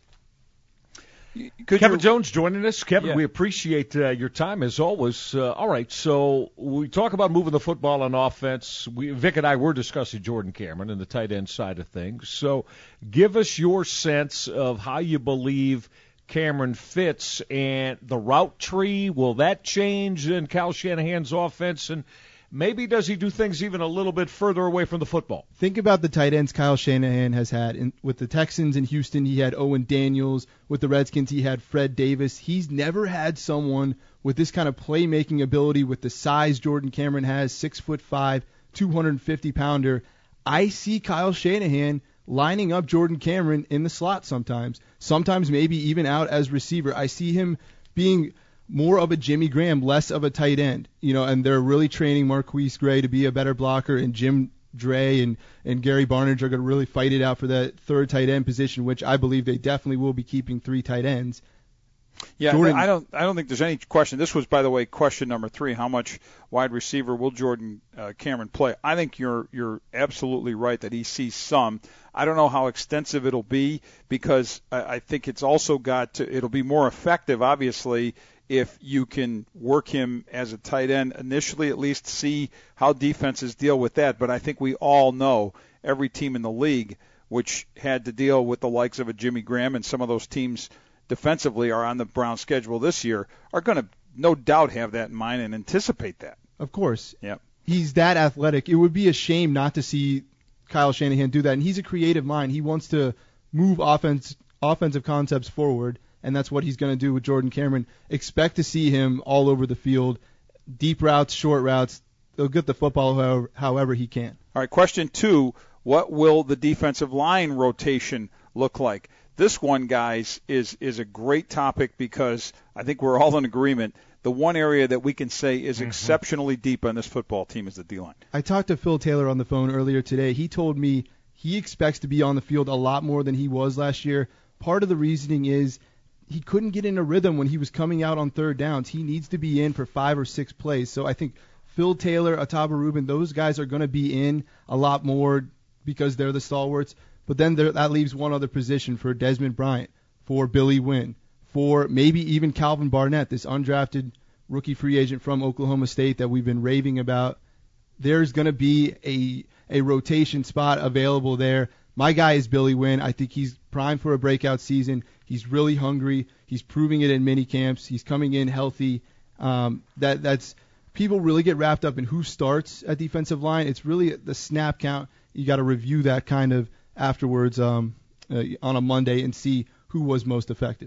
Could Kevin you, Jones joining us. Kevin, yeah. we appreciate uh, your time as always. Uh, all right, so we talk about moving the football on offense. We, Vic and I were discussing Jordan Cameron and the tight end side of things. So give us your sense of how you believe Cameron fits and the route tree. Will that change in Kyle Shanahan's offense? And maybe does he do things even a little bit further away from the football? Think about the tight ends Kyle Shanahan has had. In, with the Texans in Houston, he had Owen Daniels. With the Redskins, he had Fred Davis. He's never had someone with this kind of playmaking ability with the size Jordan Cameron has, six foot five, two hundred fifty pounder. I see Kyle Shanahan lining up Jordan Cameron in the slot sometimes, sometimes maybe even out as receiver. I see him being more of a Jimmy Graham, less of a tight end, you know, and they're really training Marquise Gray to be a better blocker, and Jim Dre and, and Gary Barnidge are going to really fight it out for that third tight end position, which I believe they definitely will be keeping three tight ends. Yeah, Jordan, I don't I don't think there's any question. This was, by the way, question number three. How much wide receiver will Jordan uh, Cameron play? I think you're you're absolutely right that he sees some. I don't know how extensive it'll be because I, I think it's also got to, it'll be more effective, obviously, if you can work him as a tight end initially, at least see how defenses deal with that. But I think we all know every team in the league which had to deal with the likes of a Jimmy Graham, and some of those teams defensively are on the Browns schedule this year, are going to no doubt have that in mind and anticipate that. Of course. Yep. He's that athletic. It would be a shame not to see Kyle Shanahan do that. And he's a creative mind. He wants to move offense, offensive concepts forward, and that's what he's going to do with Jordan Cameron. Expect to see him all over the field, deep routes, short routes. He'll get the football however, however he can. All right, question two, what will the defensive line rotation look like? This one, guys, is is a great topic because I think we're all in agreement. The one area that we can say is mm-hmm. exceptionally deep on this football team is the D-line. I talked to Phil Taylor on the phone earlier today. He told me he expects to be on the field a lot more than he was last year. Part of the reasoning is he couldn't get in a rhythm when he was coming out on third downs. He needs to be in for five or six plays. So I think Phil Taylor, Ataba Rubin, those guys are going to be in a lot more because they're the stalwarts. But then there, that leaves one other position for Desmond Bryant, for Billy Wynn, for maybe even Calvin Barnett, this undrafted rookie free agent from Oklahoma State that we've been raving about. There's going to be a, a rotation spot available there. My guy is Billy Wynn. I think he's primed for a breakout season. He's really hungry. He's proving it in mini camps. He's coming in healthy. Um, that that's people really get wrapped up in who starts at defensive line. It's really the snap count. You got to review that kind of afterwards um, uh, on a Monday and see who was most effective.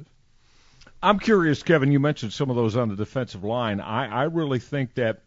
I'm curious, Kevin, you mentioned some of those on the defensive line. I, I really think that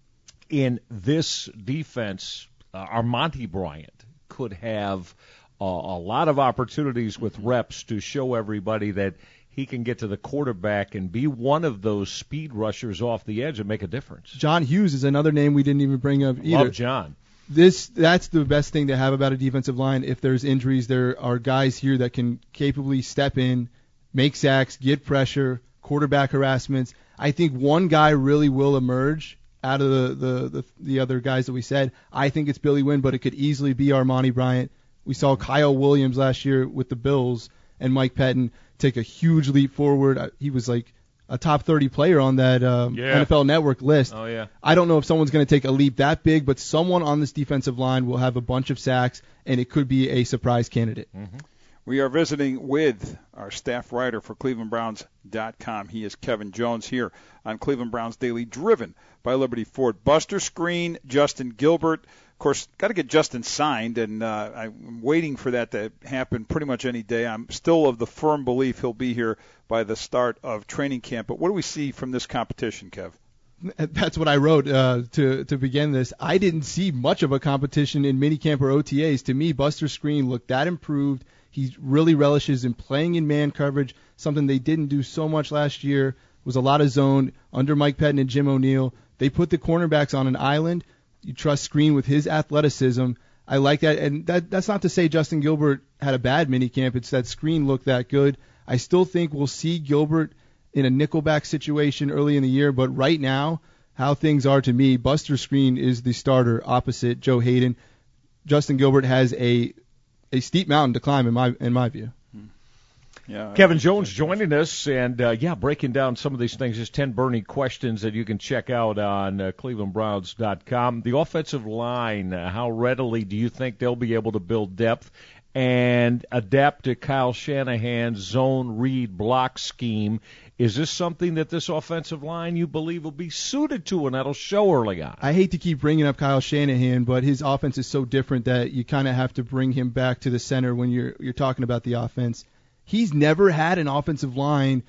in this defense, uh, Armonte Bryant could have uh, a lot of opportunities with reps to show everybody that he can get to the quarterback and be one of those speed rushers off the edge and make a difference. John Hughes is another name we didn't even bring up either. Love John. This that's the best thing to have about a defensive line. If there's injuries, there are guys here that can capably step in, make sacks, get pressure, quarterback harassments. I think one guy really will emerge out of the, the, the, the other guys that we said. I think it's Billy Wynn, but it could easily be Armonte Bryant. We saw Kyle Williams last year with the Bills and Mike Pettin take a huge leap forward. He was like a top thirty player on that um, yeah. N F L Network list. Oh, yeah. I don't know if someone's going to take a leap that big, but someone on this defensive line will have a bunch of sacks, and it could be a surprise candidate. Mm-hmm. We are visiting with our staff writer for Cleveland Browns dot com. He is Kevin Jones here on Cleveland Browns Daily, driven by Liberty Ford. Buster Skrine, Justin Gilbert. Of course, got to get Justin signed, and uh, I'm waiting for that to happen pretty much any day. I'm still of the firm belief he'll be here by the start of training camp. But what do we see from this competition, Kev? That's what I wrote uh, to to begin this. I didn't see much of a competition in minicamp or O T As. To me, Buster Skrine looked that improved. He really relishes in playing in man coverage, something they didn't do so much last year. Was a lot of zone under Mike Pettin and Jim O'Neill. They put the cornerbacks on an island. You trust Skrine with his athleticism. I like that, and that that's not to say Justin Gilbert had a bad minicamp. It's that Skrine looked that good. I still think we'll see Gilbert in a nickelback situation early in the year, but right now, how things are to me, Buster Skrine is the starter opposite Joe Hayden. Justin Gilbert has a a steep mountain to climb in my in my view. Yeah, Kevin Jones joining us, and uh, yeah, breaking down some of these things. There's ten burning questions that you can check out on uh, Cleveland Browns dot com. The offensive line, uh, how readily do you think they'll be able to build depth and adapt to Kyle Shanahan's zone read block scheme? Is this something that this offensive line you believe will be suited to, and that'll show early on? I hate to keep bringing up Kyle Shanahan, but his offense is so different that you kind of have to bring him back to the center when you're you're talking about the offense. He's never had an offensive line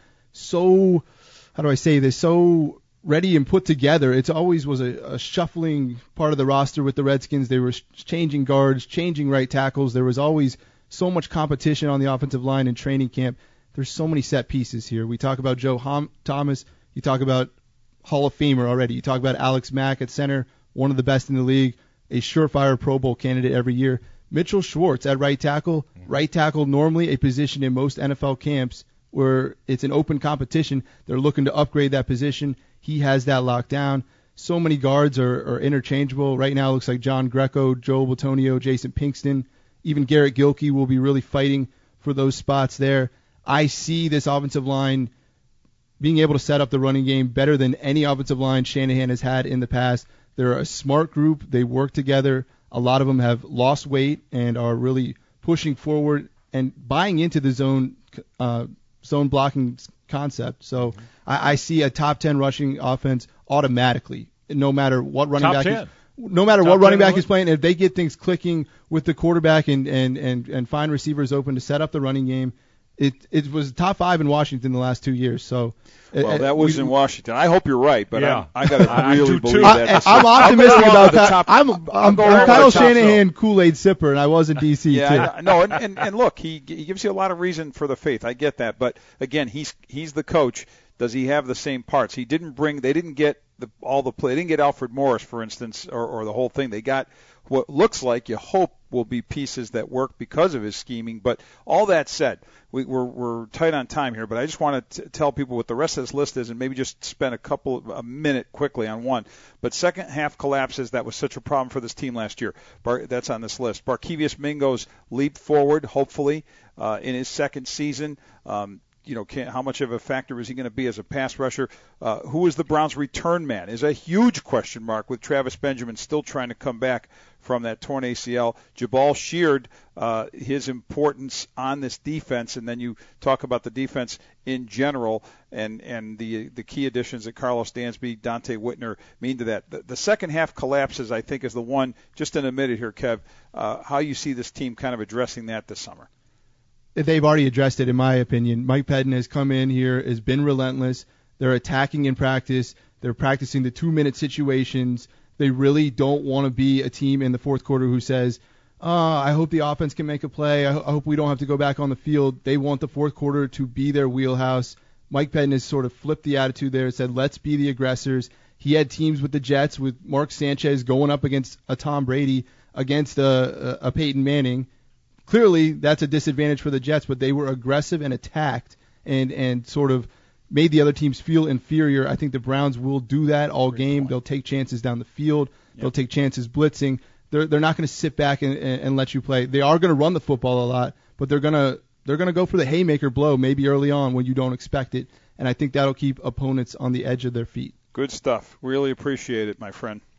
so, how do I say this, so ready and put together. It always was a, a shuffling part of the roster with the Redskins. They were changing guards, changing right tackles. There was always so much competition on the offensive line in training camp. There's so many set pieces here. We talk about Joe Hom- Thomas. You talk about Hall of Famer already. You talk about Alex Mack at center, one of the best in the league, a surefire Pro Bowl candidate every year. Mitchell Schwartz at right tackle. Right tackle, normally a position in most N F L camps where it's an open competition. They're looking to upgrade that position. He has that locked down. So many guards are, are interchangeable. Right now it looks like John Greco, Joel Bitonio, Jason Pinkston. Even Garrett Gilkey will be really fighting for those spots there. I see this offensive line being able to set up the running game better than any offensive line Shanahan has had in the past. They're a smart group. They work together. A lot of them have lost weight and are really pushing forward and buying into the zone uh, zone blocking concept. So mm-hmm. I, I see a top ten rushing offense automatically, no matter what running top back. ten. Is, no matter top what running back is playing, if they get things clicking with the quarterback and and and and find receivers open to set up the running game. It it was top five in Washington the last two years. So well, uh, that was we, in Washington. I hope you're right, but yeah. I, I got to really believe I, that. I'm optimistic about that. Top, I'm I'm, I'm Kyle Shanahan Kool-Aid sipper, and I was in D C yeah, too. No, and, and and look, he he gives you a lot of reason for the faith. I get that, but again, he's he's the coach. Does he have the same parts? He didn't bring. They didn't get the all the play. They didn't get Alfred Morris, for instance, or or the whole thing. They got what looks like, you hope, will be pieces that work because of his scheming. But all that said, we, we're, we're tight on time here, but I just want to tell people what the rest of this list is and maybe just spend a couple, a minute quickly on one. But second half collapses, that was such a problem for this team last year. Bar, that's on this list. Barkevious Mingo's leap forward, hopefully, uh, in his second season. Um, You know, can, how much of a factor is he going to be as a pass rusher? Uh, who is the Browns' return man? Is a huge question mark with Travis Benjamin still trying to come back from that torn A C L. Jabal Sheard, uh, his importance on this defense, and then you talk about the defense in general and, and the the key additions that Carlos Dansby, Dante Whitner mean to that. The, the second half collapses, I think, is the one, just in a minute here, Kev, uh, how you see this team kind of addressing that this summer. They've already addressed it, in my opinion. Mike Pettin has come in here, has been relentless. They're attacking in practice. They're practicing the two-minute situations. They really don't want to be a team in the fourth quarter who says, oh, I hope the offense can make a play. I, ho- I hope we don't have to go back on the field. They want the fourth quarter to be their wheelhouse. Mike Pettin has sort of flipped the attitude there and said, let's be the aggressors. He had teams with the Jets with Mark Sanchez going up against a Tom Brady, against a, a, a Peyton Manning. Clearly, that's a disadvantage for the Jets, but they were aggressive and attacked and, and sort of made the other teams feel inferior. I think the Browns will do that all game. They'll take chances down the field. Yep. They'll take chances blitzing. They're they're not going to sit back and, and, and let you play. They are going to run the football a lot, but they're going to they're going to go for the haymaker blow maybe early on when you don't expect it, and I think that'll keep opponents on the edge of their feet. Good stuff. Really appreciate it, my friend.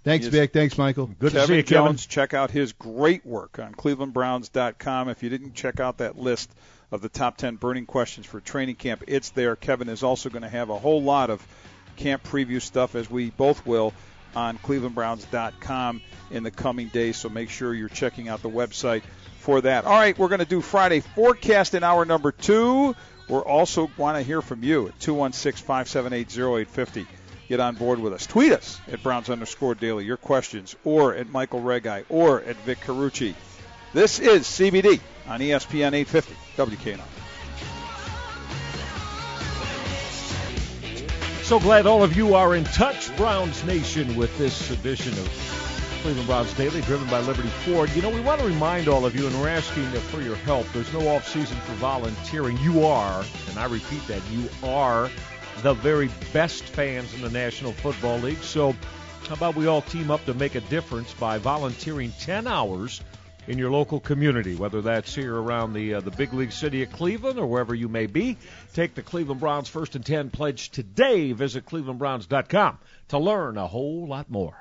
Thanks, Vic. Thanks, Michael. Good Kevin to see you, Kevin. Jones, check out his great work on cleveland browns dot com. If you didn't check out that list of the top ten burning questions for training camp, it's there. Kevin is also going to have a whole lot of camp preview stuff, as we both will, on cleveland browns dot com in the coming days, so make sure you're checking out the website for that. All right, we're going to do Friday forecast in hour number two. We're also want to hear from you at two one six, five seven eight, zero eight five zero. Get on board with us. Tweet us at Browns underscore daily, your questions, or at Michael Regai, or at Vic Carucci. This is C B D on E S P N eight fifty W K N R. So glad all of you are in touch, Browns Nation, with this edition of Cleveland Browns Daily, driven by Liberty Ford. You know, we want to remind all of you, and we're asking for your help. There's no off-season for volunteering. You are, and I repeat that, you are the very best fans in the National Football League. So how about we all team up to make a difference by volunteering ten hours in your local community, whether that's here around the uh, the big league city of Cleveland or wherever you may be. Take the Cleveland Browns First and ten pledge today. Visit cleveland browns dot com to learn a whole lot more.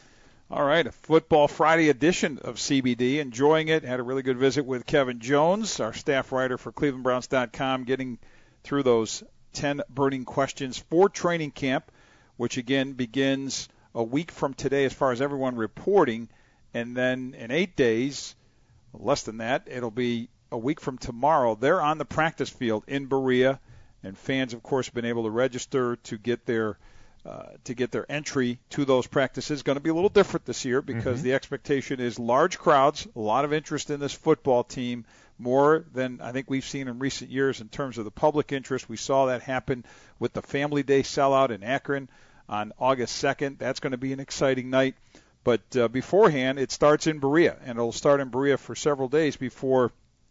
All right, a Football Friday edition of C B D. Enjoying it. Had a really good visit with Kevin Jones, our staff writer for cleveland browns dot com, getting through those ten burning questions for training camp, which again begins a week from today as far as everyone reporting. And then in eight days, less than that, it'll be a week from tomorrow. They're on the practice field in Berea, and fans, of course, have been able to register to get their uh, to get their entry to those practices. Going to be a little different this year because mm-hmm. the expectation is large crowds, a lot of interest in this football team, more than I think we've seen in recent years in terms of the public interest. We saw that happen with the Family Day sellout in Akron on August second. That's going to be an exciting night. But uh, beforehand, it starts in Berea, and it'll start in Berea for several days before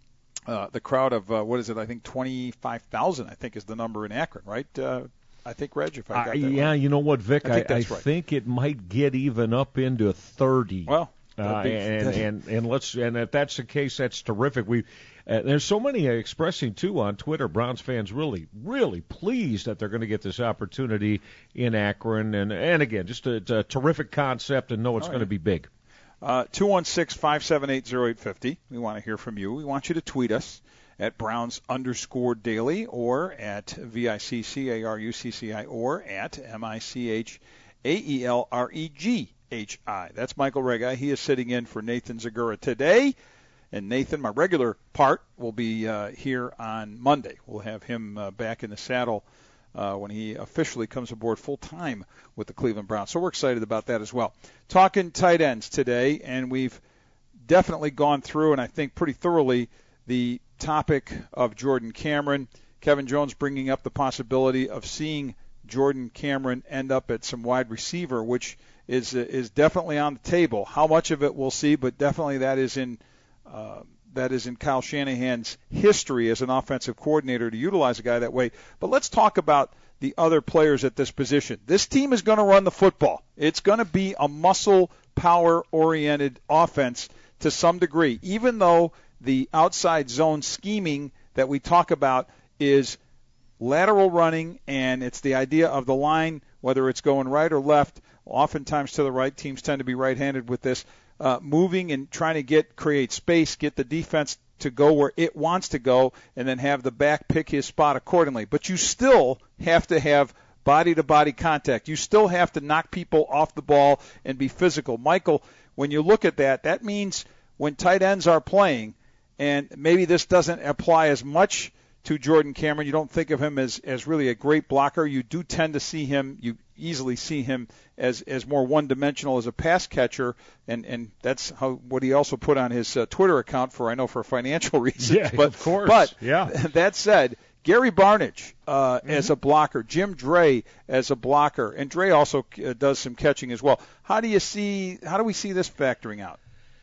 uh, the crowd of, uh, what is it, I think twenty-five thousand, I think is the number in Akron, right? Uh, I think, Reg, if I got uh, that Yeah, right. You know what, Vic? I think, I, that's I right. think it might get even up into thirty. Well, uh, be, and, and, and, let's, and if that's the case, that's terrific. We Uh, there's so many uh, expressing, too, on Twitter, Browns fans really, really pleased that they're going to get this opportunity in Akron. And, and again, just a, a terrific concept, and know it's oh, going to yeah. be big. Uh, two one six, five seven eight, zero eight five zero. We want to hear from you. We want you to tweet us at Browns underscore daily or at V I C C A R U C C I or at M I C H A E L R E G H I. That's Michael Regai. He is sitting in for Nathan Zagura today. And Nathan, my regular part, will be uh, here on Monday. We'll have him uh, back in the saddle uh, when he officially comes aboard full-time with the Cleveland Browns. So we're excited about that as well. Talking tight ends today, and we've definitely gone through, and I think pretty thoroughly, the topic of Jordan Cameron. Kevin Jones bringing up the possibility of seeing Jordan Cameron end up at some wide receiver, which is is definitely on the table. How much of it we'll see, but definitely that is in uh, that is in Kyle Shanahan's history as an offensive coordinator to utilize a guy that way. But let's talk about the other players at this position. This team is going to run the football. It's going to be a muscle, power-oriented offense to some degree, even though the outside zone scheming that we talk about is lateral running, and it's the idea of the line, whether it's going right or left, oftentimes to the right. Teams tend to be right-handed with this, uh, moving and trying to get create space, get the defense to go where it wants to go, and then have the back pick his spot accordingly. But you still have to have body-to-body contact. You still have to knock people off the ball and be physical. Michael, when you look at that, that means when tight ends are playing, and maybe this doesn't apply as much to Jordan Cameron. You don't think of him as, as really a great blocker. You do tend to see him, you easily see him as, as more one-dimensional as a pass catcher, and, and that's how what he also put on his uh, Twitter account for, I know, for financial reasons. Yeah, but, of course. But yeah. that said, Gary Barnidge uh, mm-hmm. as a blocker, Jim Dre as a blocker, and Dre also uh, does some catching as well. How do you see? How do we see this factoring out?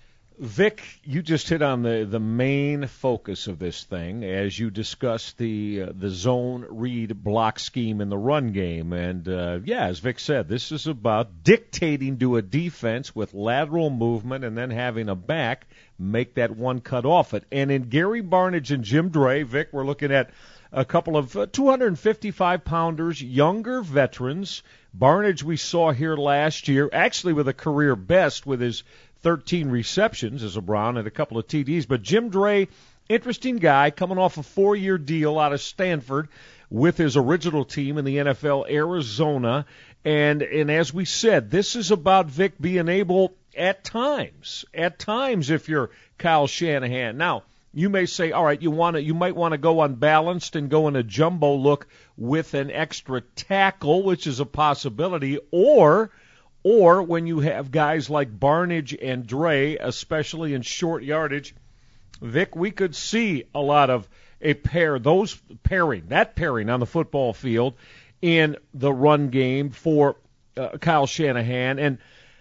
Vic, you just hit on the, the main focus of this thing as you discussed the uh, the zone read block scheme in the run game. And, uh, yeah, as Vic said, this is about dictating to a defense with lateral movement and then having a back make that one cut off it. And in Gary Barnidge and Jim Dre, Vic, we're looking at a couple of uh, two hundred fifty-five pounders, younger veterans. Barnidge we saw here last year, actually with a career best with his thirteen receptions as a Brown and a couple of T Ds. But Jim Dre, interesting guy, coming off a four-year deal out of Stanford with his original team in the N F L, Arizona. And and as we said, this is about Vic being able at times, at times if you're Kyle Shanahan. Now, you may say, all right, you want to, you might want to go unbalanced and go in a jumbo look with an extra tackle, which is a possibility, or or when you have guys like Barnidge and Dre, especially in short yardage, Vic, we could see a lot of a pair, those pairing, that pairing on the football field in the run game for uh, Kyle Shanahan. And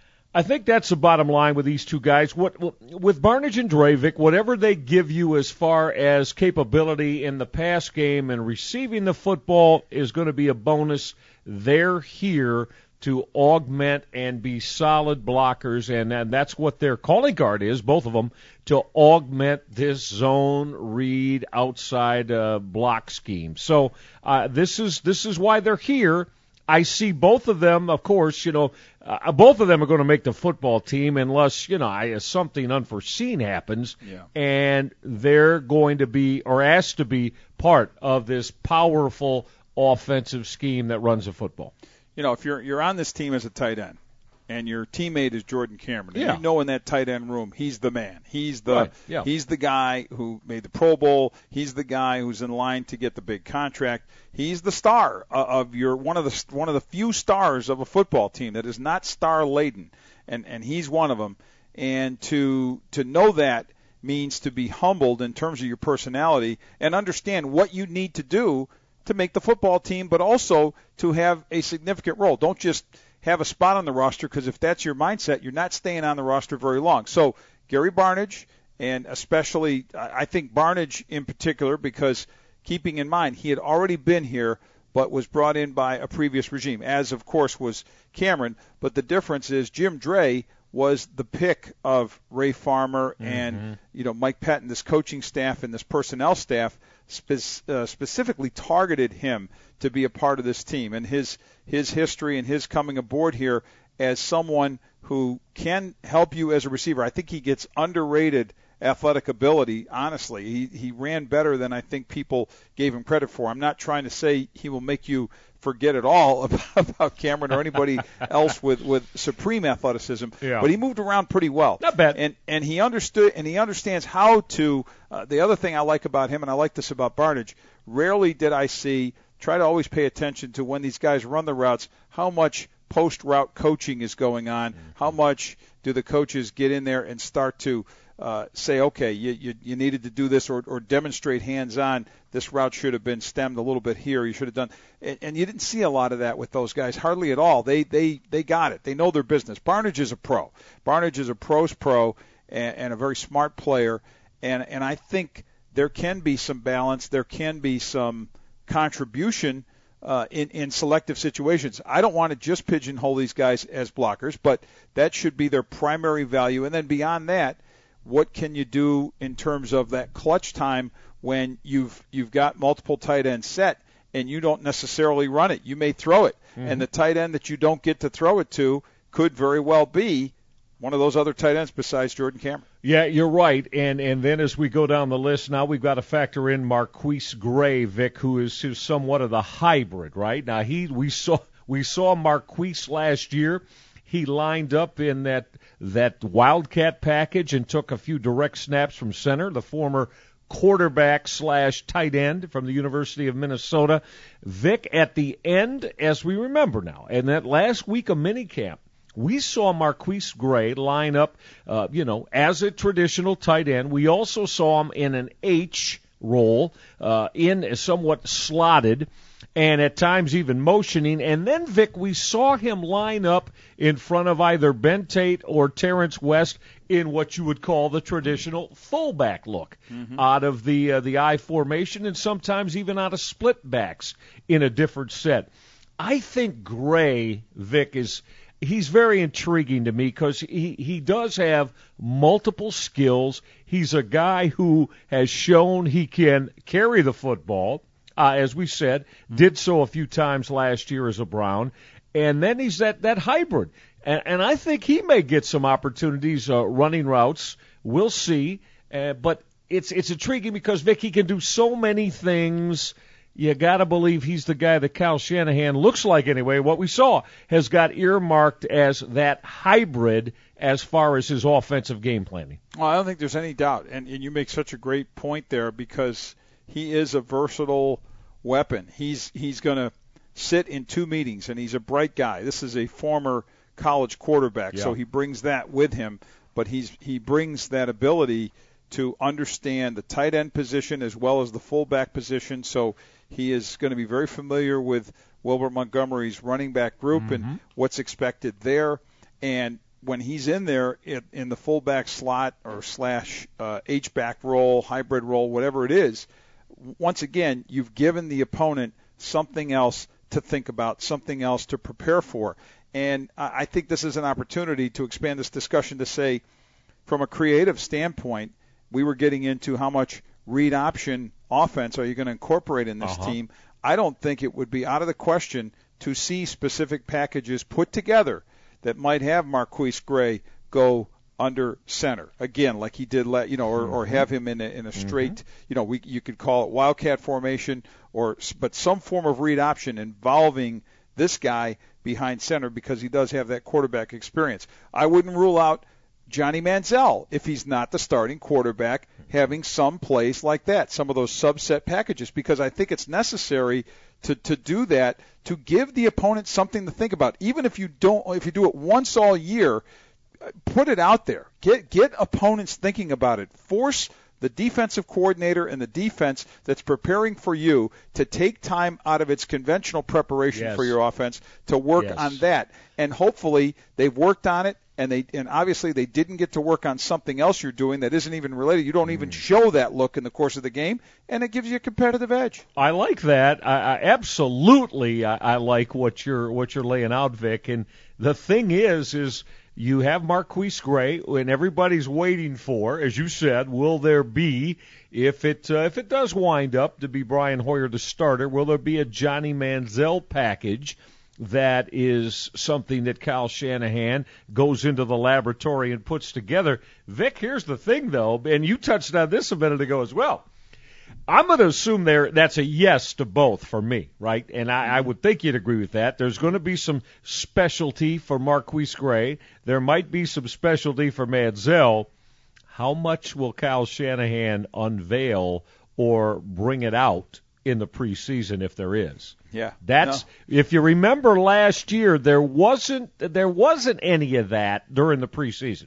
I think that's the bottom line with these two guys. What with Barnidge and Dre, Vic, whatever they give you as far as capability in the pass game and receiving the football is going to be a bonus. They're here to augment and be solid blockers, and, and that's what their calling card is, both of them, to augment this zone read outside uh, block scheme. So uh, this is this is why they're here. I see both of them, of course, you know, uh, both of them are going to make the football team unless, you know, I, something unforeseen happens, yeah. and they're going to be or asked to be part of this powerful offensive scheme that runs the football. You know, if you're you're on this team as a tight end, and your teammate is Jordan Cameron, yeah. you know in that tight end room, he's the man. He's the right. yeah. he's the guy who made the Pro Bowl. He's the guy who's in line to get the big contract. He's the star of your one of the one of the few stars of a football team that is not star laden, and and he's one of them. And to to know that means to be humbled in terms of your personality and understand what you need to do to make the football team, but also to have a significant role. Don't just have a spot on the roster, because if that's your mindset, you're not staying on the roster very long. So Gary Barnidge, and especially I think Barnidge in particular, because keeping in mind he had already been here but was brought in by a previous regime, as of course was Cameron. But the difference is Jim Dre was the pick of Ray Farmer mm-hmm. and you know Mike Patton, this coaching staff and this personnel staff spe- uh, specifically targeted him to be a part of this team, and his his history and his coming aboard here as someone who can help you as a receiver. I think he gets underrated athletic ability, honestly. He he ran better than I think people gave him credit for. I'm not trying to say he will make you forget it all about, about Cameron or anybody else with, with supreme athleticism, yeah. but he moved around pretty well. Not bad. And and he understood and he understands how to uh, the other thing I like about him, and I like this about Barnidge, rarely did I see, try to always pay attention to when these guys run the routes, how much post-route coaching is going on, mm-hmm. how much do the coaches get in there and start to Uh, say, okay, you, you you needed to do this, or, or demonstrate hands-on. This route should have been stemmed a little bit here. You should have done, and, and you didn't see a lot of that with those guys, hardly at all. They they they got it. They know their business. Barnidge is a pro. Barnidge is a pro's pro and, and a very smart player, and and I think there can be some balance. There can be some contribution uh, in in selective situations. I don't want to just pigeonhole these guys as blockers, but that should be their primary value. And then beyond that, what can you do in terms of that clutch time when you've you've got multiple tight ends set and you don't necessarily run it? You may throw it, mm-hmm. and the tight end that you don't get to throw it to could very well be one of those other tight ends besides Jordan Cameron. Yeah, you're right. And and then as we go down the list, now we've got to factor in Marquise Gray, Vic, who is, who is somewhat of the hybrid, right? Now he we saw we saw Marquise last year. He lined up in that that Wildcat package and took a few direct snaps from center, the former quarterback slash tight end from the University of Minnesota. Vic, at the end, as we remember now, and that last week of minicamp, we saw Marquise Gray line up, uh, you know, as a traditional tight end. We also saw him in an H role, uh, in somewhat slotted, and at times even motioning. And then, Vic, we saw him line up in front of either Ben Tate or Terrence West in what you would call the traditional fullback look, mm-hmm. out of the uh, the I formation, and sometimes even out of split backs in a different set. I think Gray, Vic, is he's very intriguing to me because he, he does have multiple skills. He's a guy who has shown he can carry the football. uh, as we said, did so a few times last year as a Brown. And then he's that, that hybrid. And, and I think he may get some opportunities uh, running routes. We'll see. Uh, but it's it's intriguing because, Vic, he can do so many things. You got to believe he's the guy that Kyle Shanahan looks like anyway. What we saw has got earmarked as that hybrid as far as his offensive game planning. Well, I don't think there's any doubt. And, and you make such a great point there because he is a versatile weapon. He's he's going to sit in two meetings, and he's a bright guy. This is a former college quarterback, yeah. so he brings that with him. But he's he brings that ability to understand the tight end position as well as the fullback position. So he is going to be very familiar with Wilbert Montgomery's running back group mm-hmm. and what's expected there. And when he's in there in, in the fullback slot or slash uh, H-back role, hybrid role, whatever it is, once again, you've given the opponent something else to think about, something else to prepare for. And I think this is an opportunity to expand this discussion to say, from a creative standpoint, we were getting into how much read option offense are you going to incorporate in this uh-huh. team. I don't think it would be out of the question to see specific packages put together that might have Marquise Gray go under center again, like he did, you know, or, or have him in a, in a straight, mm-hmm. you know, we you could call it wildcat formation, or but some form of read option involving this guy behind center because he does have that quarterback experience. I wouldn't rule out Johnny Manziel, if he's not the starting quarterback, having some plays like that, some of those subset packages, because I think it's necessary to, to do that, to give the opponent something to think about. Even if you don't, if you do it once all year, put it out there. Get get opponents thinking about it. Force the defensive coordinator and the defense that's preparing for you to take time out of its conventional preparation yes. for your offense to work yes. on that. And hopefully they've worked on it, and they and obviously they didn't get to work on something else you're doing that isn't even related. You don't mm. even show that look in the course of the game, and it gives you a competitive edge. I like that. I, I absolutely I, I like what you're what you're laying out, Vic. And the thing is, is you have Marquise Gray, and everybody's waiting for, as you said, will there be, if it uh, if it does wind up to be Brian Hoyer the starter, will there be a Johnny Manziel package that is something that Kyle Shanahan goes into the laboratory and puts together? Vic, here's the thing, though, and you touched on this a minute ago as well. I'm going to assume there that's a yes to both for me, right? And I, I would think you'd agree with that. There's going to be some specialty for Marquise Gray. There might be some specialty for Manziel. How much will Kyle Shanahan unveil or bring it out in the preseason if there is? Yeah. That's no. If you remember last year, there wasn't there wasn't any of that during the preseason.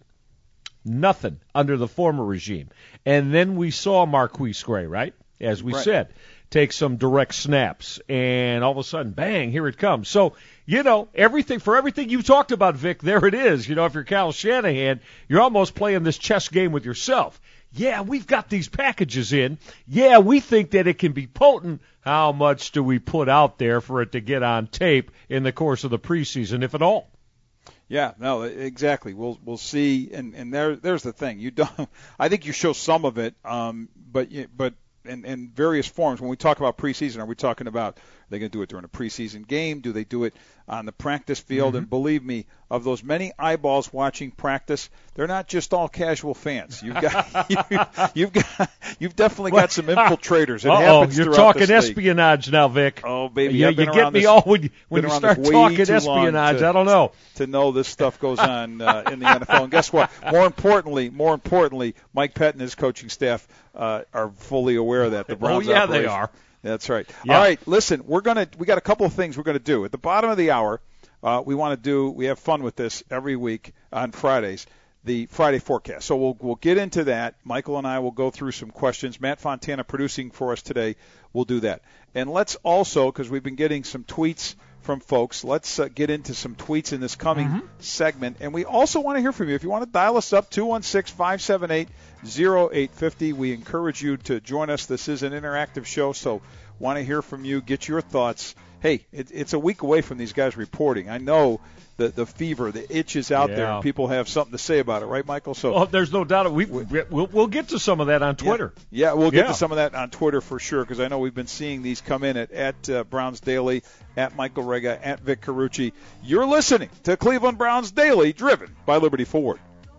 Nothing under the former regime. And then we saw Marquise Gray, right? As we right. said, take some direct snaps, and all of a sudden, bang, here it comes. So, you know, everything for everything you talked about, Vic, there it is. You know, if you're Kyle Shanahan, you're almost playing this chess game with yourself. Yeah, we've got these packages in. Yeah, we think that it can be potent. How much do we put out there for it to get on tape in the course of the preseason, if at all? Yeah, no, exactly. We'll we'll see, and and there there's the thing. You don't. I think you show some of it, um, but but in, in various forms. When we talk about preseason, are we talking about are they going to do it during a preseason game? Do they do it on the practice field? Mm-hmm. And believe me, of those many eyeballs watching practice, they're not just all casual fans. You've got you, you've got you've definitely got some infiltrators. It Uh-oh, happens you're throughout talking this league. Espionage now, Vic. Oh, baby, you, I've been you get me this, all when you, when you start talking espionage. To, I don't know to know this stuff goes on uh, in the N F L. And guess what? More importantly, more importantly, Mike Pett and his coaching staff uh, are fully aware of that. The Browns oh yeah, operation. they are. That's right. Yeah. All right, listen, we're gonna we got a couple of things we're gonna do at the bottom of the hour. Uh, we want to do we have fun with this every week on Fridays, the Friday forecast. So we'll we'll get into that. Michael and I will go through some questions. Matt Fontana producing for us today. We'll do that. And let's also, because we've been getting some tweets from folks, let's uh, get into some tweets in this coming mm-hmm. segment. And we also want to hear from you. If you want to dial us up, two one six, five seven eight, zero eight five zero. We encourage you to join us. This is an interactive show, so want to hear from you. Get your thoughts. hey, it, it's a week away from these guys reporting. I know the the fever, the itch is out yeah. there, and people have something to say about it, right, Michael? So, oh, there's no doubt. We, we we'll, we'll get to some of that on Twitter. Yeah, yeah we'll get yeah. to some of that on Twitter for sure, because I know we've been seeing these come in at at uh, Browns Daily, at Michael Rega, at Vic Carucci. You're listening to Cleveland Browns Daily, driven by Liberty Ford.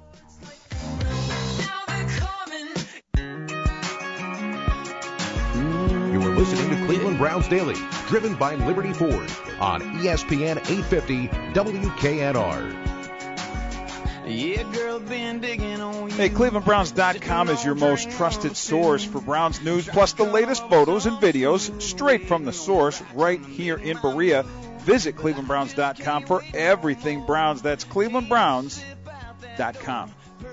Listening to Cleveland Browns Daily, driven by Liberty Ford on E S P N eight fifty W K N R. Hey, Cleveland Browns dot com is your most trusted source for Browns news, plus the latest photos and videos straight from the source right here in Berea. Visit Cleveland Browns dot com for everything Browns. That's Cleveland Browns dot com.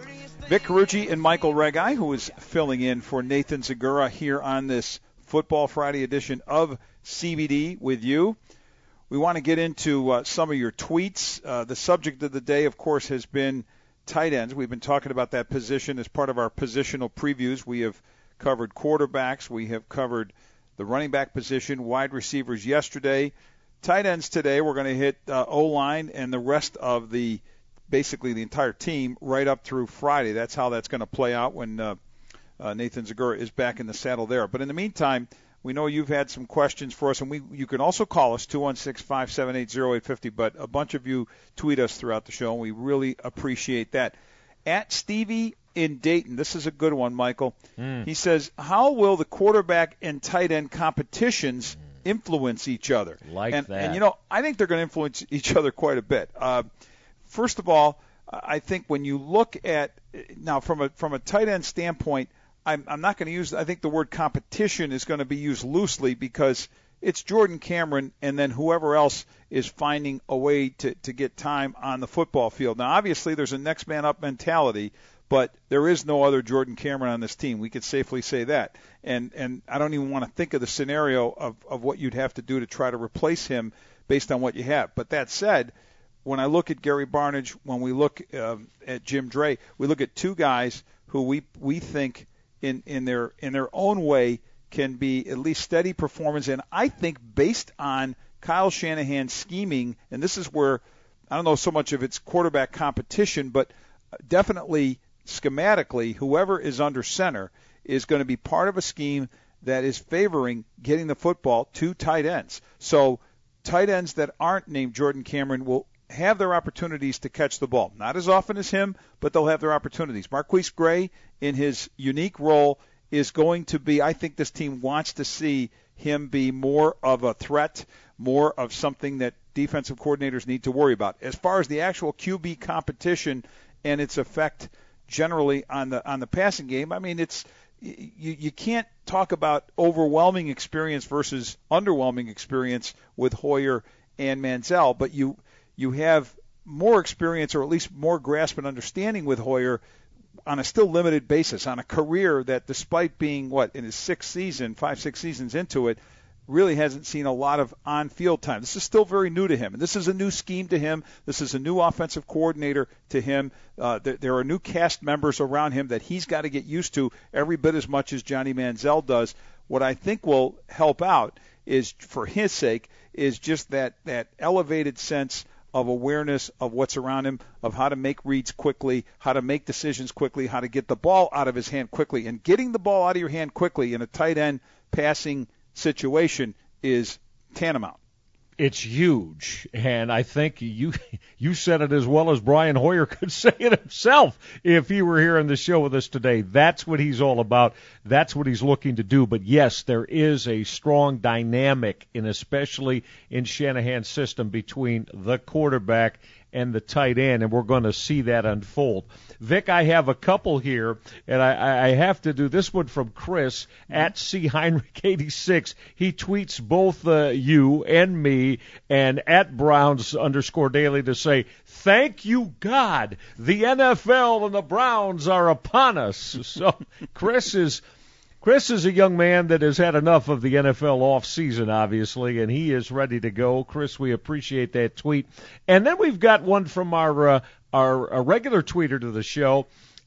Vic Carucci and Michael Regai, who is filling in for Nathan Zegura here on this Football Friday edition of C B D with you. We want to get into uh, some of your tweets. Uh, the subject of the day, of course, has been tight ends. We've been talking about that position as part of our positional previews. We have covered quarterbacks. We have covered the running back position, wide receivers yesterday. Tight ends today, we're going to hit uh, O-line and the rest of the, basically the entire team right up through Friday. That's how that's going to play out when uh, Uh, Nathan Zegura is back in the saddle there. But in the meantime, we know you've had some questions for us, and we you can also call us, two one six, five seven eight, zero eight five zero, but a bunch of you tweet us throughout the show, and we really appreciate that. At Stevie in Dayton, this is a good one, Michael. Mm. He says, how will the quarterback and tight end competitions influence each other? Like and, that. And, you know, I think they're going to influence each other quite a bit. Uh, first of all, I think when you look at, now from a from a tight end standpoint, I'm, I'm not going to use, I think the word competition is going to be used loosely because it's Jordan Cameron and then whoever else is finding a way to, to get time on the football field. Now, obviously, there's a next man up mentality, but there is no other Jordan Cameron on this team. We could safely say that. And and I don't even want to think of the scenario of, of what you'd have to do to try to replace him based on what you have. But that said, when I look at Gary Barnidge, when we look um, at Jim Dre, we look at two guys who we we think – in, in their in their own way can be at least steady performance. And I think based on Kyle Shanahan's scheming, and this is where I don't know so much of it's quarterback competition, but definitely schematically, whoever is under center is going to be part of a scheme that is favoring getting the football to tight ends. So tight ends that aren't named Jordan Cameron will have their opportunities to catch the ball. Not as often as him, but they'll have their opportunities. Marquise Gray, in his unique role, is going to be, I think this team wants to see him be more of a threat, more of something that defensive coordinators need to worry about. As far as the actual Q B competition and its effect generally on the on the passing game, I mean, it's you, you can't talk about overwhelming experience versus underwhelming experience with Hoyer and Manziel, but you you have more experience or at least more grasp and understanding with Hoyer on a still limited basis, on a career that despite being, what, in his sixth season, five, six seasons into it, really hasn't seen a lot of on-field time. This is still very new to him, and this is a new scheme to him. This is a new offensive coordinator to him. Uh, there, there are new cast members around him that he's got to get used to every bit as much as Johnny Manziel does. What I think will help out is, for his sake, is just that, that elevated sense of awareness of what's around him, of how to make reads quickly, how to make decisions quickly, how to get the ball out of his hand quickly. And getting the ball out of your hand quickly in a tight end passing situation is tantamount. It's huge, and I think you you said it as well as Brian Hoyer could say it himself if he were here on the show with us today. That's what he's all about. That's what he's looking to do. But, yes, there is a strong dynamic, and especially in Shanahan's system, between the quarterback and the tight end, and we're going to see that unfold. Vic, I have a couple here, and I, I have to do this one from Chris at C Heinrich eighty-six. He tweets both uh, you and me and at Browns underscore daily to say, thank you, God, the N F L and the Browns are upon us. So Chris is... Chris is a young man that has had enough of the N F L offseason, obviously, and he is ready to go. Chris, we appreciate that tweet. And then we've got one from our uh, our, our regular tweeter to the show,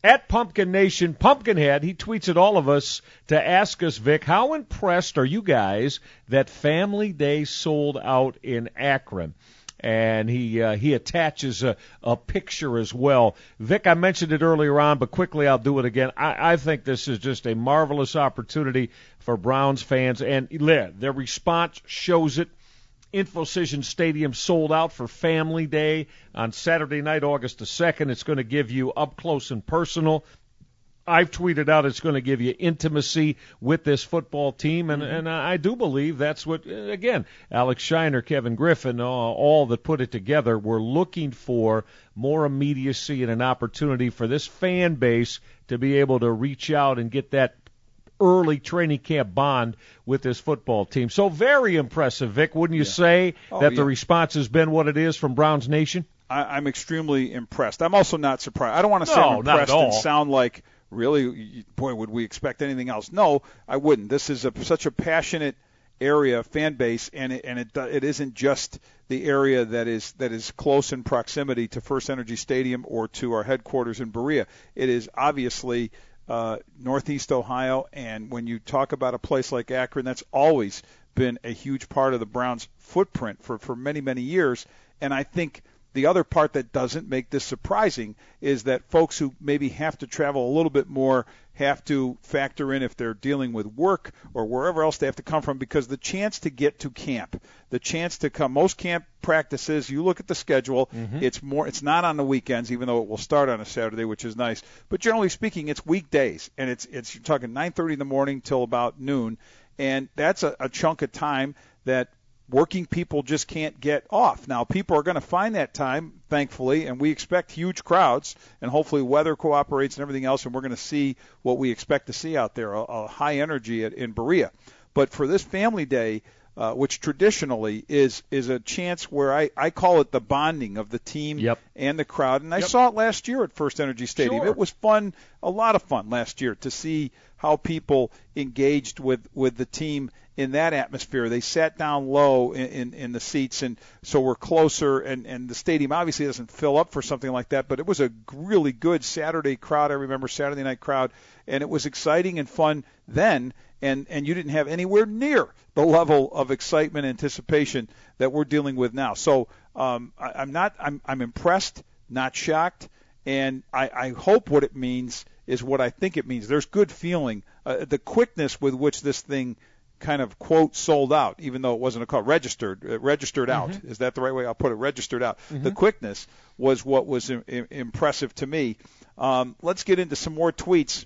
At Pumpkin Nation Pumpkinhead, he tweets at all of us to ask us, Vic, how impressed are you guys that Family Day sold out in Akron? And he uh, he attaches a, a picture as well. Vic, I mentioned it earlier on, but quickly I'll do it again. I, I think this is just a marvelous opportunity for Browns fans, and their response shows it. InfoCision Stadium sold out for Family Day on Saturday night, August the second. It's going to give you up close and personal. I've tweeted out it's going to give you intimacy with this football team, and, and I do believe that's what, again, Alex Shiner, Kevin Griffin, all, all that put it together, were looking for more immediacy and an opportunity for this fan base to be able to reach out and get that early training camp bond with this football team. So very impressive, Vic, wouldn't you yeah. say oh, that yeah. the response has been what it is from Browns Nation? I, I'm extremely impressed. I'm also not surprised. I don't want to say no, I'm impressed and sound like, really, boy, would we expect anything else? No, I wouldn't. This is a, such a passionate area, fan base, and it, and it it isn't just the area that is that is close in proximity to First Energy Stadium or to our headquarters in Berea. It is obviously uh, Northeast Ohio, and when you talk about a place like Akron, that's always been a huge part of the Browns' footprint for, for many, many years. And I think the other part that doesn't make this surprising is that folks who maybe have to travel a little bit more have to factor in if they're dealing with work or wherever else they have to come from, because the chance to get to camp, the chance to come, most camp practices, you look at the schedule, mm-hmm. it's more, it's not on the weekends, even though it will start on a Saturday, which is nice. But generally speaking, it's weekdays, and it's, it's you're talking nine thirty in the morning till about noon, and that's a, a chunk of time that working people just can't get off. Now, people are going to find that time, thankfully, and we expect huge crowds, and hopefully weather cooperates and everything else, and we're going to see what we expect to see out there, a, a high energy at, in Berea. But for this Family Day, uh, which traditionally is is a chance where I, I call it the bonding of the team yep. and the crowd, and I yep. saw it last year at First Energy Stadium. Sure. It was fun, a lot of fun last year to see how people engaged with, with the team in that atmosphere. They sat down low in, in, in the seats, and so we're closer, and, and the stadium obviously doesn't fill up for something like that, but it was a really good Saturday crowd. I remember Saturday night crowd, and it was exciting and fun then, and, and you didn't have anywhere near the level of excitement and anticipation that we're dealing with now. So um, I, I'm not I'm, I'm impressed, not shocked, and I, I hope what it means is what I think it means. There's good feeling. Uh, the quickness with which this thing kind of, quote, sold out, even though it wasn't a call, registered, uh, registered out. Mm-hmm. Is that the right way? I'll put it, registered out. Mm-hmm. The quickness was what was im- im- impressive to me. Um, let's get into some more tweets.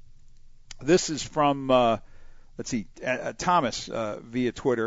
This is from, uh, let's see, uh, Thomas uh, via Twitter.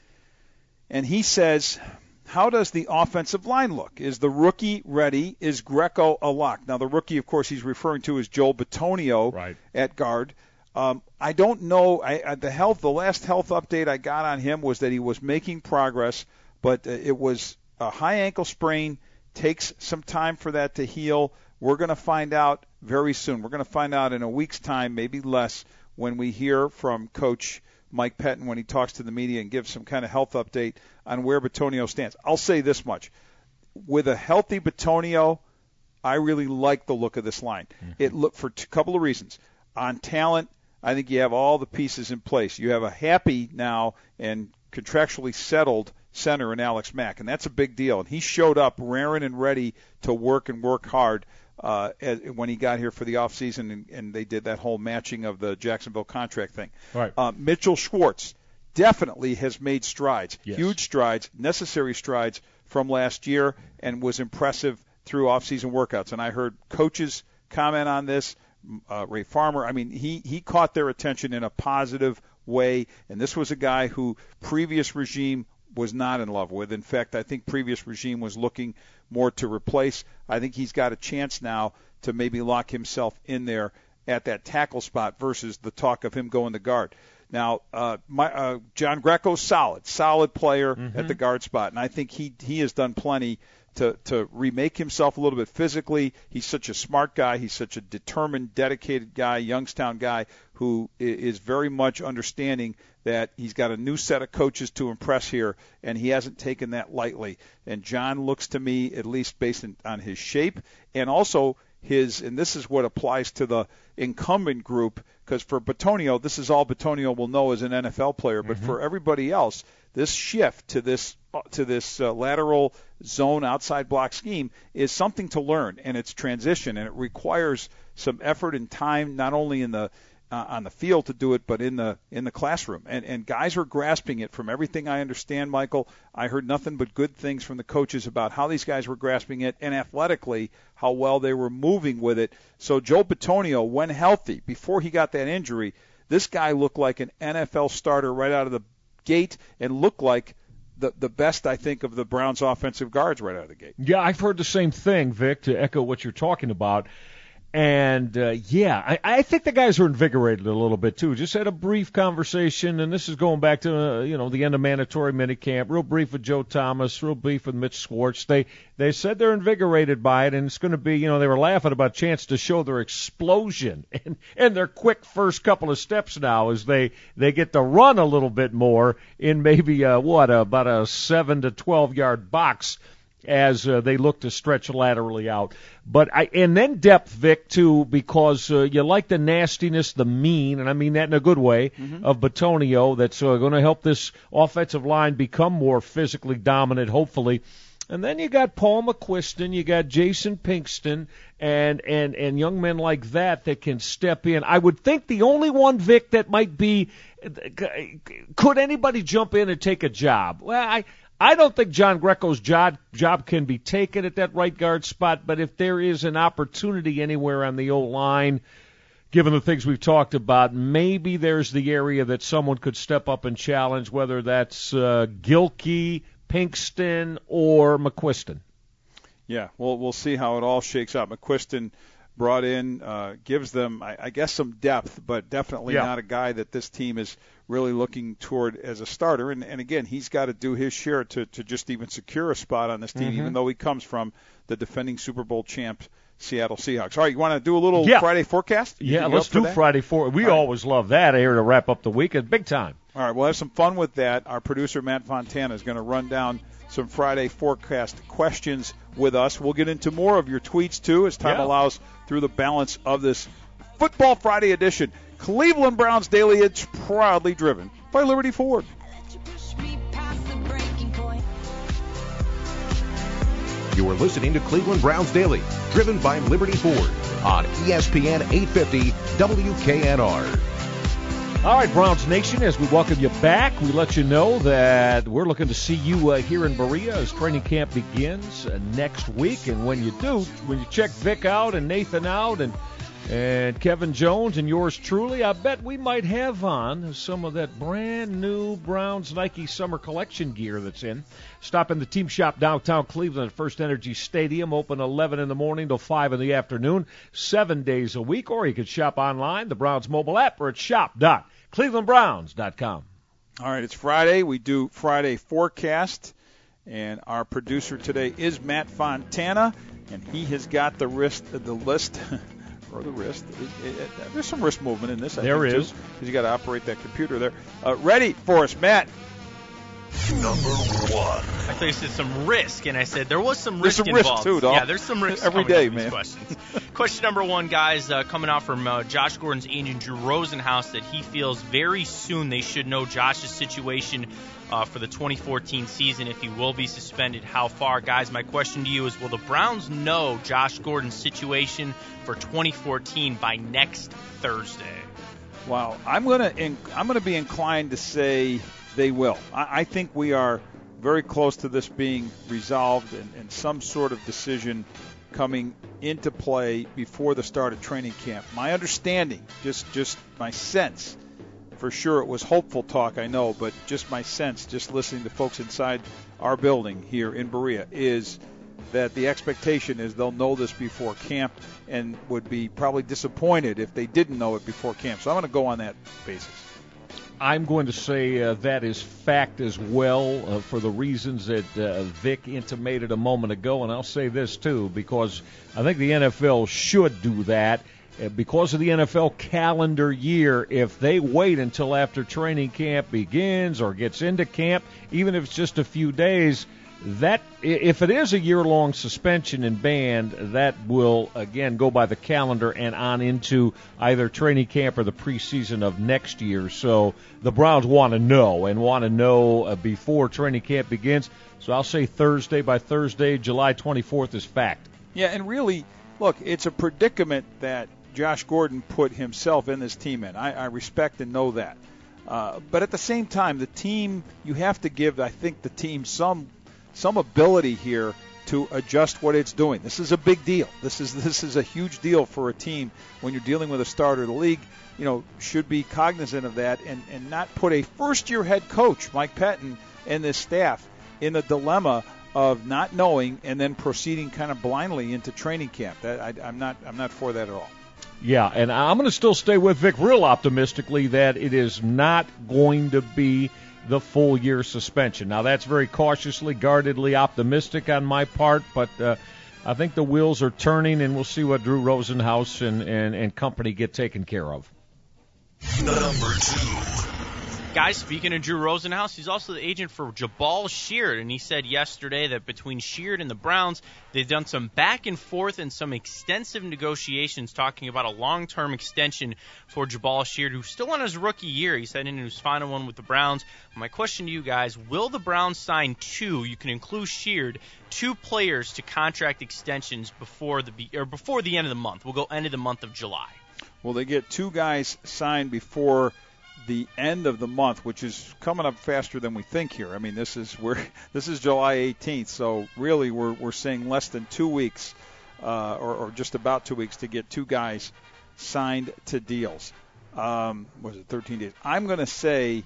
And he says, how does the offensive line look? Is the rookie ready? Is Greco a lock? Now, the rookie, of course, he's referring to is Joel Bitonio right. at guard. Um, I don't know. I, I, the health, the last health update I got on him was that he was making progress, but uh, it was a high ankle sprain. Takes some time for that to heal. We're going to find out very soon. We're going to find out in a week's time, maybe less, when we hear from Coach Mike Pettin when he talks to the media and gives some kind of health update on where Bitonio stands. I'll say this much. With a healthy Bitonio, I really like the look of this line. Mm-hmm. It looked for a couple of reasons. On talent, I think you have all the pieces in place. You have a happy now and contractually settled center in Alex Mack, and that's a big deal. And he showed up raring and ready to work and work hard uh, as, when he got here for the offseason, and, and they did that whole matching of the Jacksonville contract thing. Right. Uh, Mitchell Schwartz definitely has made strides, yes. huge strides, necessary strides from last year, and was impressive through offseason workouts. And I heard coaches comment on this. Uh, Ray Farmer, I mean, he, he caught their attention in a positive way, and this was a guy who previous regime was not in love with. In fact, I think previous regime was looking more to replace. I think he's got a chance now to maybe lock himself in there at that tackle spot versus the talk of him going to guard. Now, uh, my, uh, John Greco's solid, solid player mm-hmm. at the guard spot, and I think he he has done plenty to to remake himself a little bit physically. He's such a smart guy. He's such a determined, dedicated guy, Youngstown guy, who is very much understanding that he's got a new set of coaches to impress here, and he hasn't taken that lightly. And John looks to me, at least based on his shape, and also his, and this is what applies to the incumbent group, because for Bitonio, this is all Bitonio will know as an N F L player, but Mm-hmm. for everybody else, this shift to this to this uh, lateral zone outside block scheme is something to learn, and it's transition, and it requires some effort and time, not only in the uh, on the field to do it, but in the in the classroom. And and guys are grasping it. From everything I understand, Michael, I heard nothing but good things from the coaches about how these guys were grasping it, and athletically how well they were moving with it. So Joe Bitonio, when healthy, before he got that injury, this guy looked like an N F L starter right out of the gate, and looked like the the best, I think, of the Browns' offensive guards right out of the gate. Yeah, I've heard the same thing, Vic, to echo what you're talking about. And, uh, yeah, I, I think the guys are invigorated a little bit, too. Just had a brief conversation, and this is going back to, uh, you know, the end of mandatory minicamp, real brief with Joe Thomas, real brief with Mitch Schwartz. They they said they're invigorated by it, and it's going to be, you know, they were laughing about a chance to show their explosion and, and their quick first couple of steps now as they, they get to run a little bit more in maybe, uh, what, about a seven to twelve-yard box as uh, they look to stretch laterally out. But I and then depth, Vic, too, because uh, you like the nastiness, the mean, and I mean that in a good way, mm-hmm. of Bitonio that's uh, going to help this offensive line become more physically dominant, hopefully. And then you got Paul McQuiston, you got Jason Pinkston, and, and, and young men like that that can step in. I would think the only one, Vic, that might be, could anybody jump in and take a job? Well, I I don't think John Greco's job, job can be taken at that right guard spot, but if there is an opportunity anywhere on the O-line, given the things we've talked about, maybe there's the area that someone could step up and challenge, whether that's uh, Gilkey, Pinkston, or McQuiston. Yeah, well, we'll see how it all shakes out. McQuiston brought in, uh, gives them, I, I guess, some depth, but definitely yeah. not a guy that this team is really looking toward as a starter. And, and again, he's got to do his share to, to just even secure a spot on this team, mm-hmm. even though he comes from the defending Super Bowl champs, Seattle Seahawks. All right, you want to do a little yeah. Friday forecast? You yeah, let's do that? Friday forecast. We All right. always love that here to wrap up the weekend, big time. All right, we'll have some fun with that. Our producer, Matt Fontana, is going to run down some Friday forecast questions with us. We'll get into more of your tweets, too, as time yeah. allows through the balance of this Football Friday edition. Cleveland Browns Daily, it's proudly driven by Liberty Ford. You are listening to Cleveland Browns Daily, driven by Liberty Ford on E S P N eight fifty W K N R. All right, Browns Nation, as we welcome you back, we let you know that we're looking to see you uh, here in Berea as training camp begins uh, next week. And when you do, when you check Vic out and Nathan out and and Kevin Jones and yours truly, I bet we might have on some of that brand new Browns Nike Summer Collection gear that's in. Stop in the team shop downtown Cleveland at First Energy Stadium, open eleven in the morning till five in the afternoon, seven days a week. Or you can shop online, the Browns mobile app, or at shop dot cleveland browns dot com. All right, it's Friday. We do Friday forecast, and our producer today is Matt Fontana, and he has got the wrist, the list. Or the wrist. It, it, it, there's some wrist movement in this. I there think, is. Because you got to operate that computer there. Uh, ready for us, Matt. Number one. I thought you said some risk, and I said there was some There's risk some involved. risk too, dog. Yeah, there's some risk every coming day, up in man. These questions. Question number one, guys, uh, coming out from uh, Josh Gordon's agent Drew Rosenhaus, that he feels very soon they should know Josh's situation uh, for the twenty fourteen season, if he will be suspended, how far. Guys, my question to you is, will the Browns know Josh Gordon's situation for twenty fourteen by next Thursday? Wow, I'm gonna in, I'm gonna be inclined to say they will. I, I think we are very close to this being resolved and, and some sort of decision coming into play before the start of training camp. My understanding, just just my sense, for sure it was hopeful talk, I know, but just my sense, just listening to folks inside our building here in Berea, is that the expectation is they'll know this before camp and would be probably disappointed if they didn't know it before camp. So I'm going to go on that basis. I'm going to say uh, that is fact as well uh, for the reasons that uh, Vic intimated a moment ago. And I'll say this, too, because I think the N F L should do that. Uh, because of the N F L calendar year, if they wait until after training camp begins or gets into camp, even if it's just a few days, that if it is a year-long suspension and ban, that will, again, go by the calendar and on into either training camp or the preseason of next year. So the Browns want to know and want to know uh, before training camp begins. So I'll say Thursday. By Thursday, July twenty-fourth is fact. Yeah, and really, look, it's a predicament that Josh Gordon put himself and this team in. I, I respect and know that. Uh, but at the same time, the team, you have to give, I think, the team some some ability here to adjust what it's doing. This is a big deal. This is this is a huge deal for a team when you're dealing with a starter. The league, you know, should be cognizant of that and, and not put a first-year head coach, Mike Pettine, and this staff in a dilemma of not knowing and then proceeding kind of blindly into training camp. That I, I'm not I'm not for that at all. Yeah, and I'm going to still stay with Vic real optimistically that it is not going to be the full year suspension. Now, that's very cautiously, guardedly optimistic on my part, but uh, I think the wheels are turning, and we'll see what Drew Rosenhaus and, and, and company get taken care of. Number two. Guys, speaking of Drew Rosenhaus, he's also the agent for Jabal Sheard, and he said yesterday that between Sheard and the Browns, they've done some back and forth and some extensive negotiations talking about a long-term extension for Jabal Sheard, who's still on his rookie year. He's heading into his final one with the Browns. My question to you guys, will the Browns sign two, you can include Sheard, two players to contract extensions before the or before the end of the month? We'll go end of the month of July. Well, they get two guys signed before the end of the month, which is coming up faster than we think here. I mean, this is we're this is July eighteenth, so really we're we're saying less than two weeks, uh, or, or just about two weeks to get two guys signed to deals. Um, was it thirteen days? I'm going to say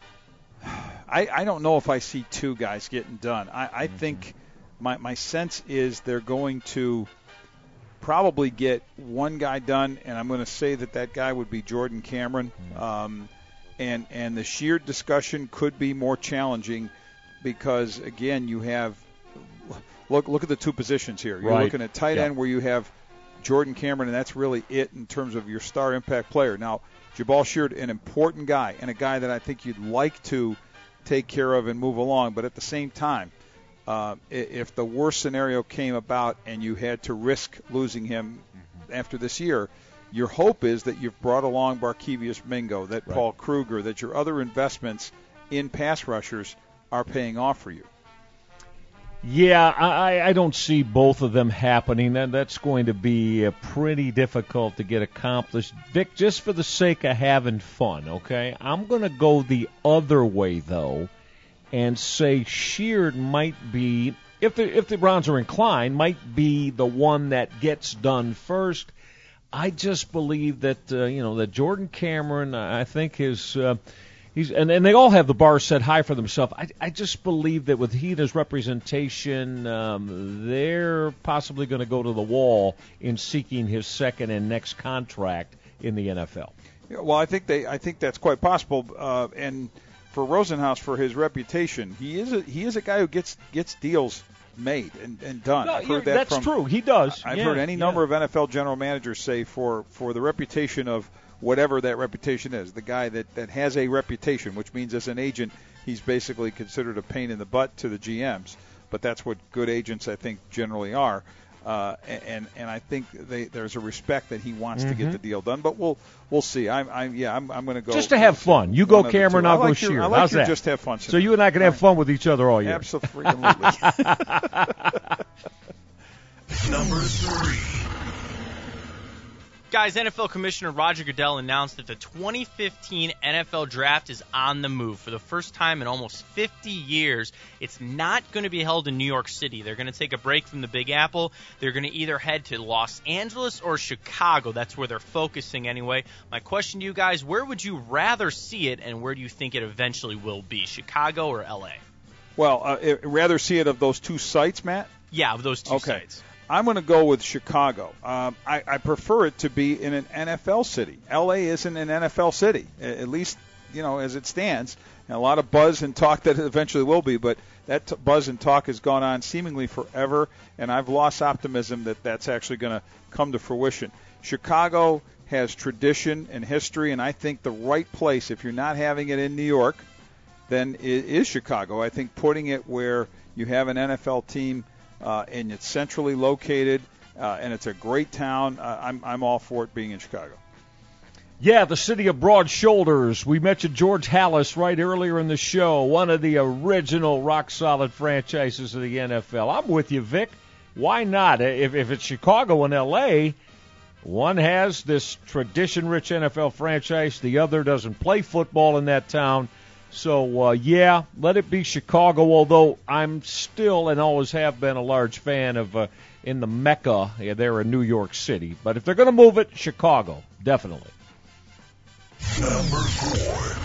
I, I don't know if I see two guys getting done. I, I mm-hmm. think my my sense is they're going to probably get one guy done, and I'm going to say that that guy would be Jordan Cameron. Mm-hmm. Um, And and the Sheard discussion could be more challenging because, again, you have look look at the two positions here. You're right. looking at tight yep. end where you have Jordan Cameron, and that's really it in terms of your star impact player. Now, Jabal Sheard, an important guy and a guy that I think you'd like to take care of and move along. But at the same time, uh, if the worst scenario came about and you had to risk losing him mm-hmm. after this year, your hope is that you've brought along Barkevious Mingo, that right. Paul Kruger, that your other investments in pass rushers are paying off for you. Yeah, I, I don't see both of them happening, and that's going to be uh, pretty difficult to get accomplished. Vic, just for the sake of having fun, okay, I'm going to go the other way, though, and say Sheard might be, if the, if the Browns are inclined, might be the one that gets done first. I just believe that uh, you know that Jordan Cameron, I think is uh, he's and, and they all have the bar set high for themselves. I, I just believe that with he and his representation, um, they're possibly going to go to the wall in seeking his second and next contract in the N F L. Yeah, well, I think they I think that's quite possible. Uh, and for Rosenhaus, for his reputation, he is a, he is a guy who gets gets deals made and, and done. No, I've heard that that's from, true. He does. I've yeah, heard any yeah. number of N F L general managers say for, for the reputation of whatever that reputation is, the guy that, that has a reputation, which means as an agent, he's basically considered a pain in the butt to the G Ms. But that's what good agents, I think, generally are. Uh, and and I think they, there's a respect that he wants mm-hmm. to get the deal done. But we'll we'll see. I'm, I'm yeah I'm I'm going to go just to have fun. You go Cameron, I'll like go your, Sheard. I like How's your that? Just have fun. So you and I can have fun with each other all year. Absolutely. Number three. Guys, N F L Commissioner Roger Goodell announced that the twenty fifteen N F L Draft is on the move. For the first time in almost fifty years, it's not going to be held in New York City. They're going to take a break from the Big Apple. They're going to either head to Los Angeles or Chicago. That's where they're focusing anyway. My question to you guys, where would you rather see it, and where do you think it eventually will be, Chicago or L A? Well, uh, I'd rather see it of those two sites, Matt? Yeah, of those two okay. sites. I'm going to go with Chicago. Um, I, I prefer it to be in an N F L city. L A isn't an N F L city, at least, you know, as it stands. And a lot of buzz and talk that it eventually will be, but that t- buzz and talk has gone on seemingly forever, and I've lost optimism that that's actually going to come to fruition. Chicago has tradition and history, and I think the right place, if you're not having it in New York, then it is Chicago. I think putting it where You have an N F L team, uh, and it's centrally located, uh, and it's a great town. Uh, I'm I'm all for it being in Chicago. Yeah, the city of broad shoulders. We mentioned George Halas right earlier in the show, one of the original rock-solid franchises of the N F L. I'm with you, Vic. Why not? If, if it's Chicago and L A, one has this tradition-rich N F L franchise. The other doesn't play football in that town. So, uh, yeah, let it be Chicago, although I'm still and always have been a large fan of uh, in the Mecca yeah, there in New York City. But if they're going to move it, Chicago, definitely. Number four.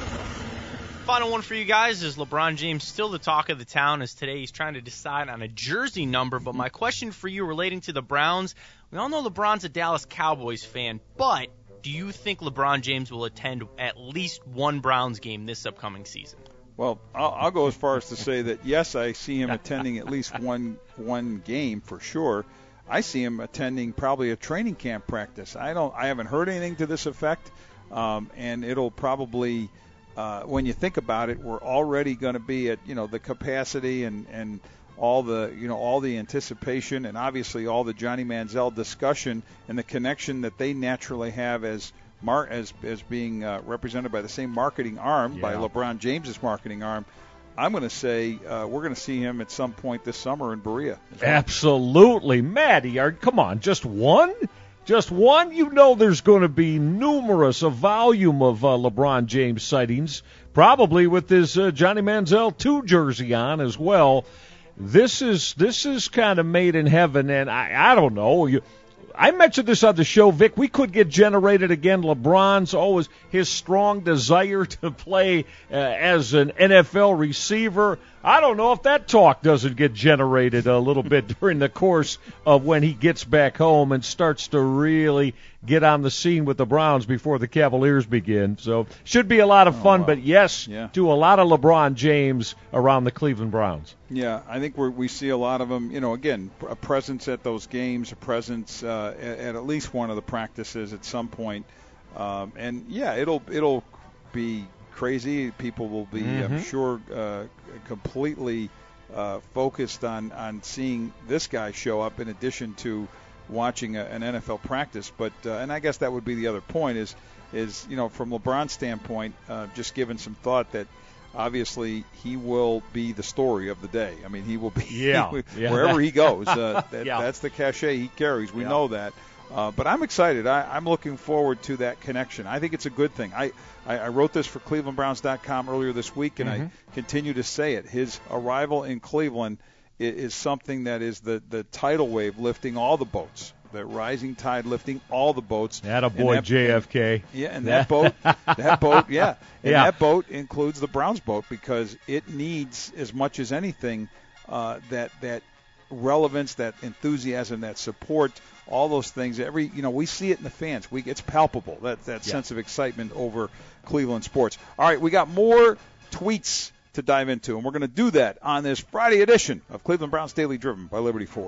Final one for you guys is LeBron James still the talk of the town as today he's trying to decide on a jersey number. But my question for you relating to the Browns, we all know LeBron's a Dallas Cowboys fan, but do you think LeBron James will attend at least one Browns game this upcoming season? Well, I'll, I'll go as far as to say that, yes, I see him attending at least one one game for sure. I see him attending probably a training camp practice. I don't. I haven't heard anything to this effect. Um, and it'll probably, uh, when you think about it, we're already going to be at, you know, the capacity and, and all the, you know, all the anticipation and obviously all the Johnny Manziel discussion and the connection that they naturally have as mar- as as being uh, represented by the same marketing arm, yeah. by LeBron James's marketing arm. I'm going to say uh, we're going to see him at some point this summer in Berea. Absolutely. Maddie, are, come on, just one? Just one? You know there's going to be numerous, a volume of uh, LeBron James sightings, probably with his uh, Johnny Manziel two jersey on as well. This is this is kind of made in heaven, and I, I don't know. You, I mentioned this on the show, Vic. We could get generated again. LeBron's always his strong desire to play uh, as an N F L receiver. I don't know if that talk doesn't get generated a little bit during the course of when he gets back home and starts to really get on the scene with the Browns before the Cavaliers begin. So should be a lot of fun, oh, wow. but yes, yeah. to a lot of LeBron James around the Cleveland Browns. Yeah, I think we're, we see a lot of them, you know, again, a presence at those games, a presence uh, at, at at least one of the practices at some point. Um, and, yeah, it'll it'll be crazy. People will be, mm-hmm. I'm sure, uh, completely uh, focused on, on seeing this guy show up in addition to watching a, an N F L practice. But uh, and I guess that would be the other point is, is you know, from LeBron's standpoint, uh, just given some thought that obviously he will be the story of the day. I mean, he will be yeah, yeah. wherever he goes. Uh, that, yeah. That's the cachet he carries. We yeah. know that. Uh, but I'm excited. I, I'm looking forward to that connection. I think it's a good thing. I, I, I wrote this for Cleveland Browns dot com earlier this week, and mm-hmm. I continue to say it. His arrival in Cleveland is, is something that is the, the tidal wave lifting all the boats, the rising tide lifting all the boats. That a boy, that, J F K. Yeah, and that boat, that boat, yeah. And yeah. that boat includes the Browns boat because it needs, as much as anything, uh, that that relevance, that enthusiasm, that support, all those things. Every you know, we see it in the fans. We it's palpable, that that yeah. sense of excitement over Cleveland sports. All right, we got more tweets to dive into, and we're going to do that on this Friday edition of Cleveland Browns Daily, driven by Liberty Ford.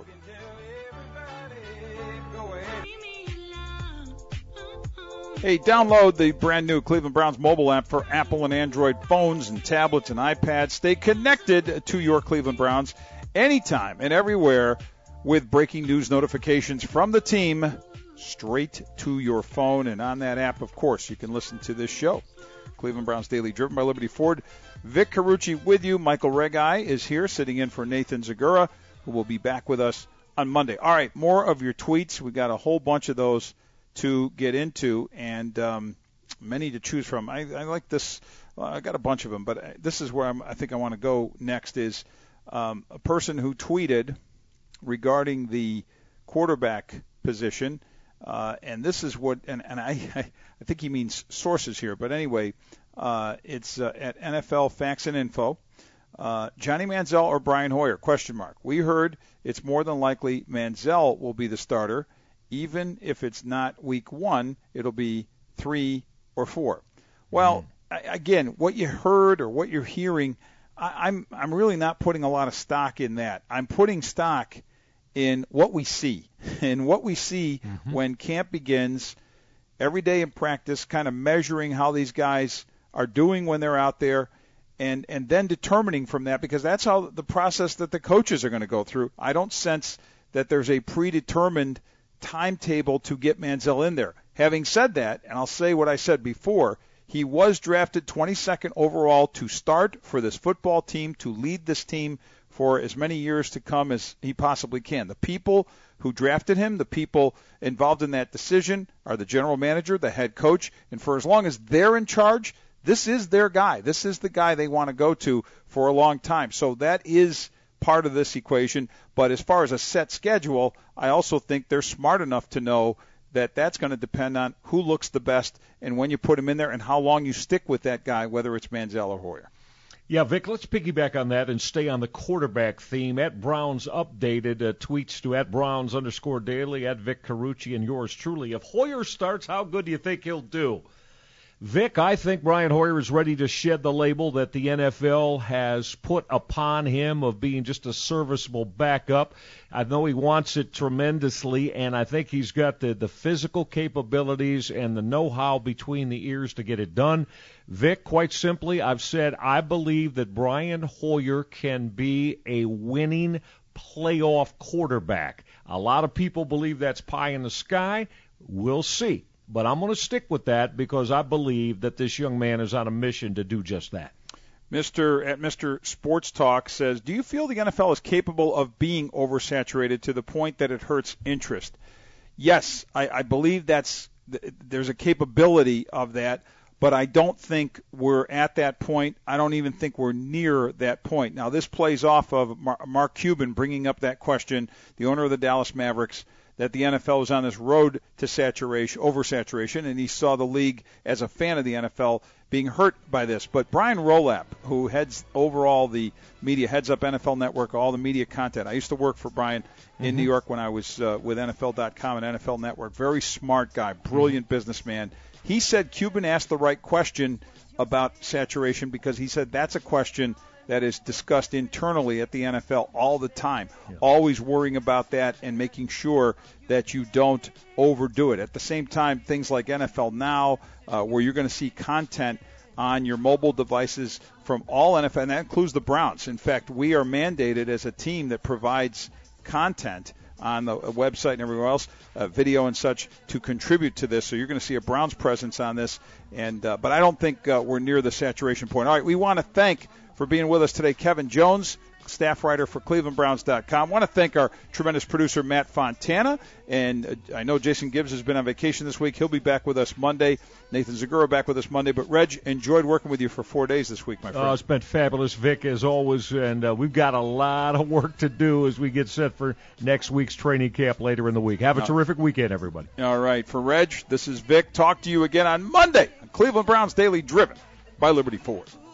Hey, download the brand new Cleveland Browns mobile app for Apple and Android phones and tablets and iPads. Stay connected to your Cleveland Browns anytime and everywhere with breaking news notifications from the team straight to your phone. And on that app, of course, you can listen to this show, Cleveland Browns Daily, driven by Liberty Ford. Vic Carucci with you. Michael Regai is here sitting in for Nathan Zagura, who will be back with us on Monday. All right, more of your tweets. We got a whole bunch of those to get into, and um, many to choose from. I, I like this. Well, I got a bunch of them, but this is where I'm, I think I want to go next is um, a person who tweeted regarding the quarterback position, uh, and this is what, and, and I, I think he means sources here, but anyway, uh, it's uh, at N F L Facts and Info. Uh, Johnny Manziel or Brian Hoyer? Question mark. We heard it's more than likely Manziel will be the starter. Even if it's not week one, it'll be three or four. Well, mm. again, what you heard or what you're hearing, I, I'm I'm really not putting a lot of stock in that. I'm putting stock in what we see. And what we see mm-hmm. when camp begins, every day in practice, kind of measuring how these guys are doing when they're out there. and and then determining from that, because that's how the process that the coaches are going to go through. I don't sense that there's a predetermined timetable to get Manziel in there. Having said that, and I'll say what I said before, he was drafted twenty-second overall to start for this football team, to lead this team for as many years to come as he possibly can. The people who drafted him, the people involved in that decision, are the general manager, the head coach, and for as long as they're in charge, this is their guy. This is the guy they want to go to for a long time. So that is part of this equation. But as far as a set schedule, I also think they're smart enough to know that that's going to depend on who looks the best and when you put him in there and how long you stick with that guy, whether it's Manziel or Hoyer. Yeah, Vic, let's piggyback on that and stay on the quarterback theme. At Browns updated uh, tweets to at Browns underscore daily, at Vic Carucci, and yours truly. If Hoyer starts, how good do you think he'll do? Vic, I think Brian Hoyer is ready to shed the label that the N F L has put upon him of being just a serviceable backup. I know he wants it tremendously, and I think he's got the, the physical capabilities and the know-how between the ears to get it done. Vic, quite simply, I've said I believe that Brian Hoyer can be a winning playoff quarterback. A lot of people believe that's pie in the sky. We'll see. But I'm going to stick with that because I believe that this young man is on a mission to do just that. Mister at Mister Sports Talk says, do you feel the N F L is capable of being oversaturated to the point that it hurts interest? Yes, I, I believe that's there's a capability of that, but I don't think we're at that point. I don't even think we're near that point. Now, this plays off of Mark Cuban bringing up that question, the owner of the Dallas Mavericks, that the N F L was on this road to saturation, oversaturation, and he saw the league as a fan of the N F L being hurt by this. But Brian Rolap, who heads overall the media, heads up N F L Network, all the media content. I used to work for Brian in mm-hmm. New York when I was uh, with N F L dot com and N F L Network. Very smart guy, brilliant mm-hmm. businessman. He said Cuban asked the right question about saturation because he said that's a question that is discussed internally at the N F L all the time, yeah. always worrying about that and making sure that you don't overdo it. At the same time, things like N F L Now, uh, where you're going to see content on your mobile devices from all N F L, and that includes the Browns. In fact, we are mandated as a team that provides content on the website and everywhere else, uh, video and such, to contribute to this. So you're going to see a Browns presence on this. And uh, but I don't think uh, we're near the saturation point. All right, we want to thank for being with us today Kevin Jones, staff writer for Cleveland Browns dot com. I want to thank our tremendous producer, Matt Fontana. And uh, I know Jason Gibbs has been on vacation this week. He'll be back with us Monday. Nathan Zagura back with us Monday. But, Reg, enjoyed working with you for four days this week, my friend. Oh, it's been fabulous, Vic, as always. And uh, we've got a lot of work to do as we get set for next week's training camp later in the week. Have a oh. terrific weekend, everybody. All right. For Reg, this is Vic. Talk to you again on Monday on Cleveland Browns Daily, driven by Liberty Ford.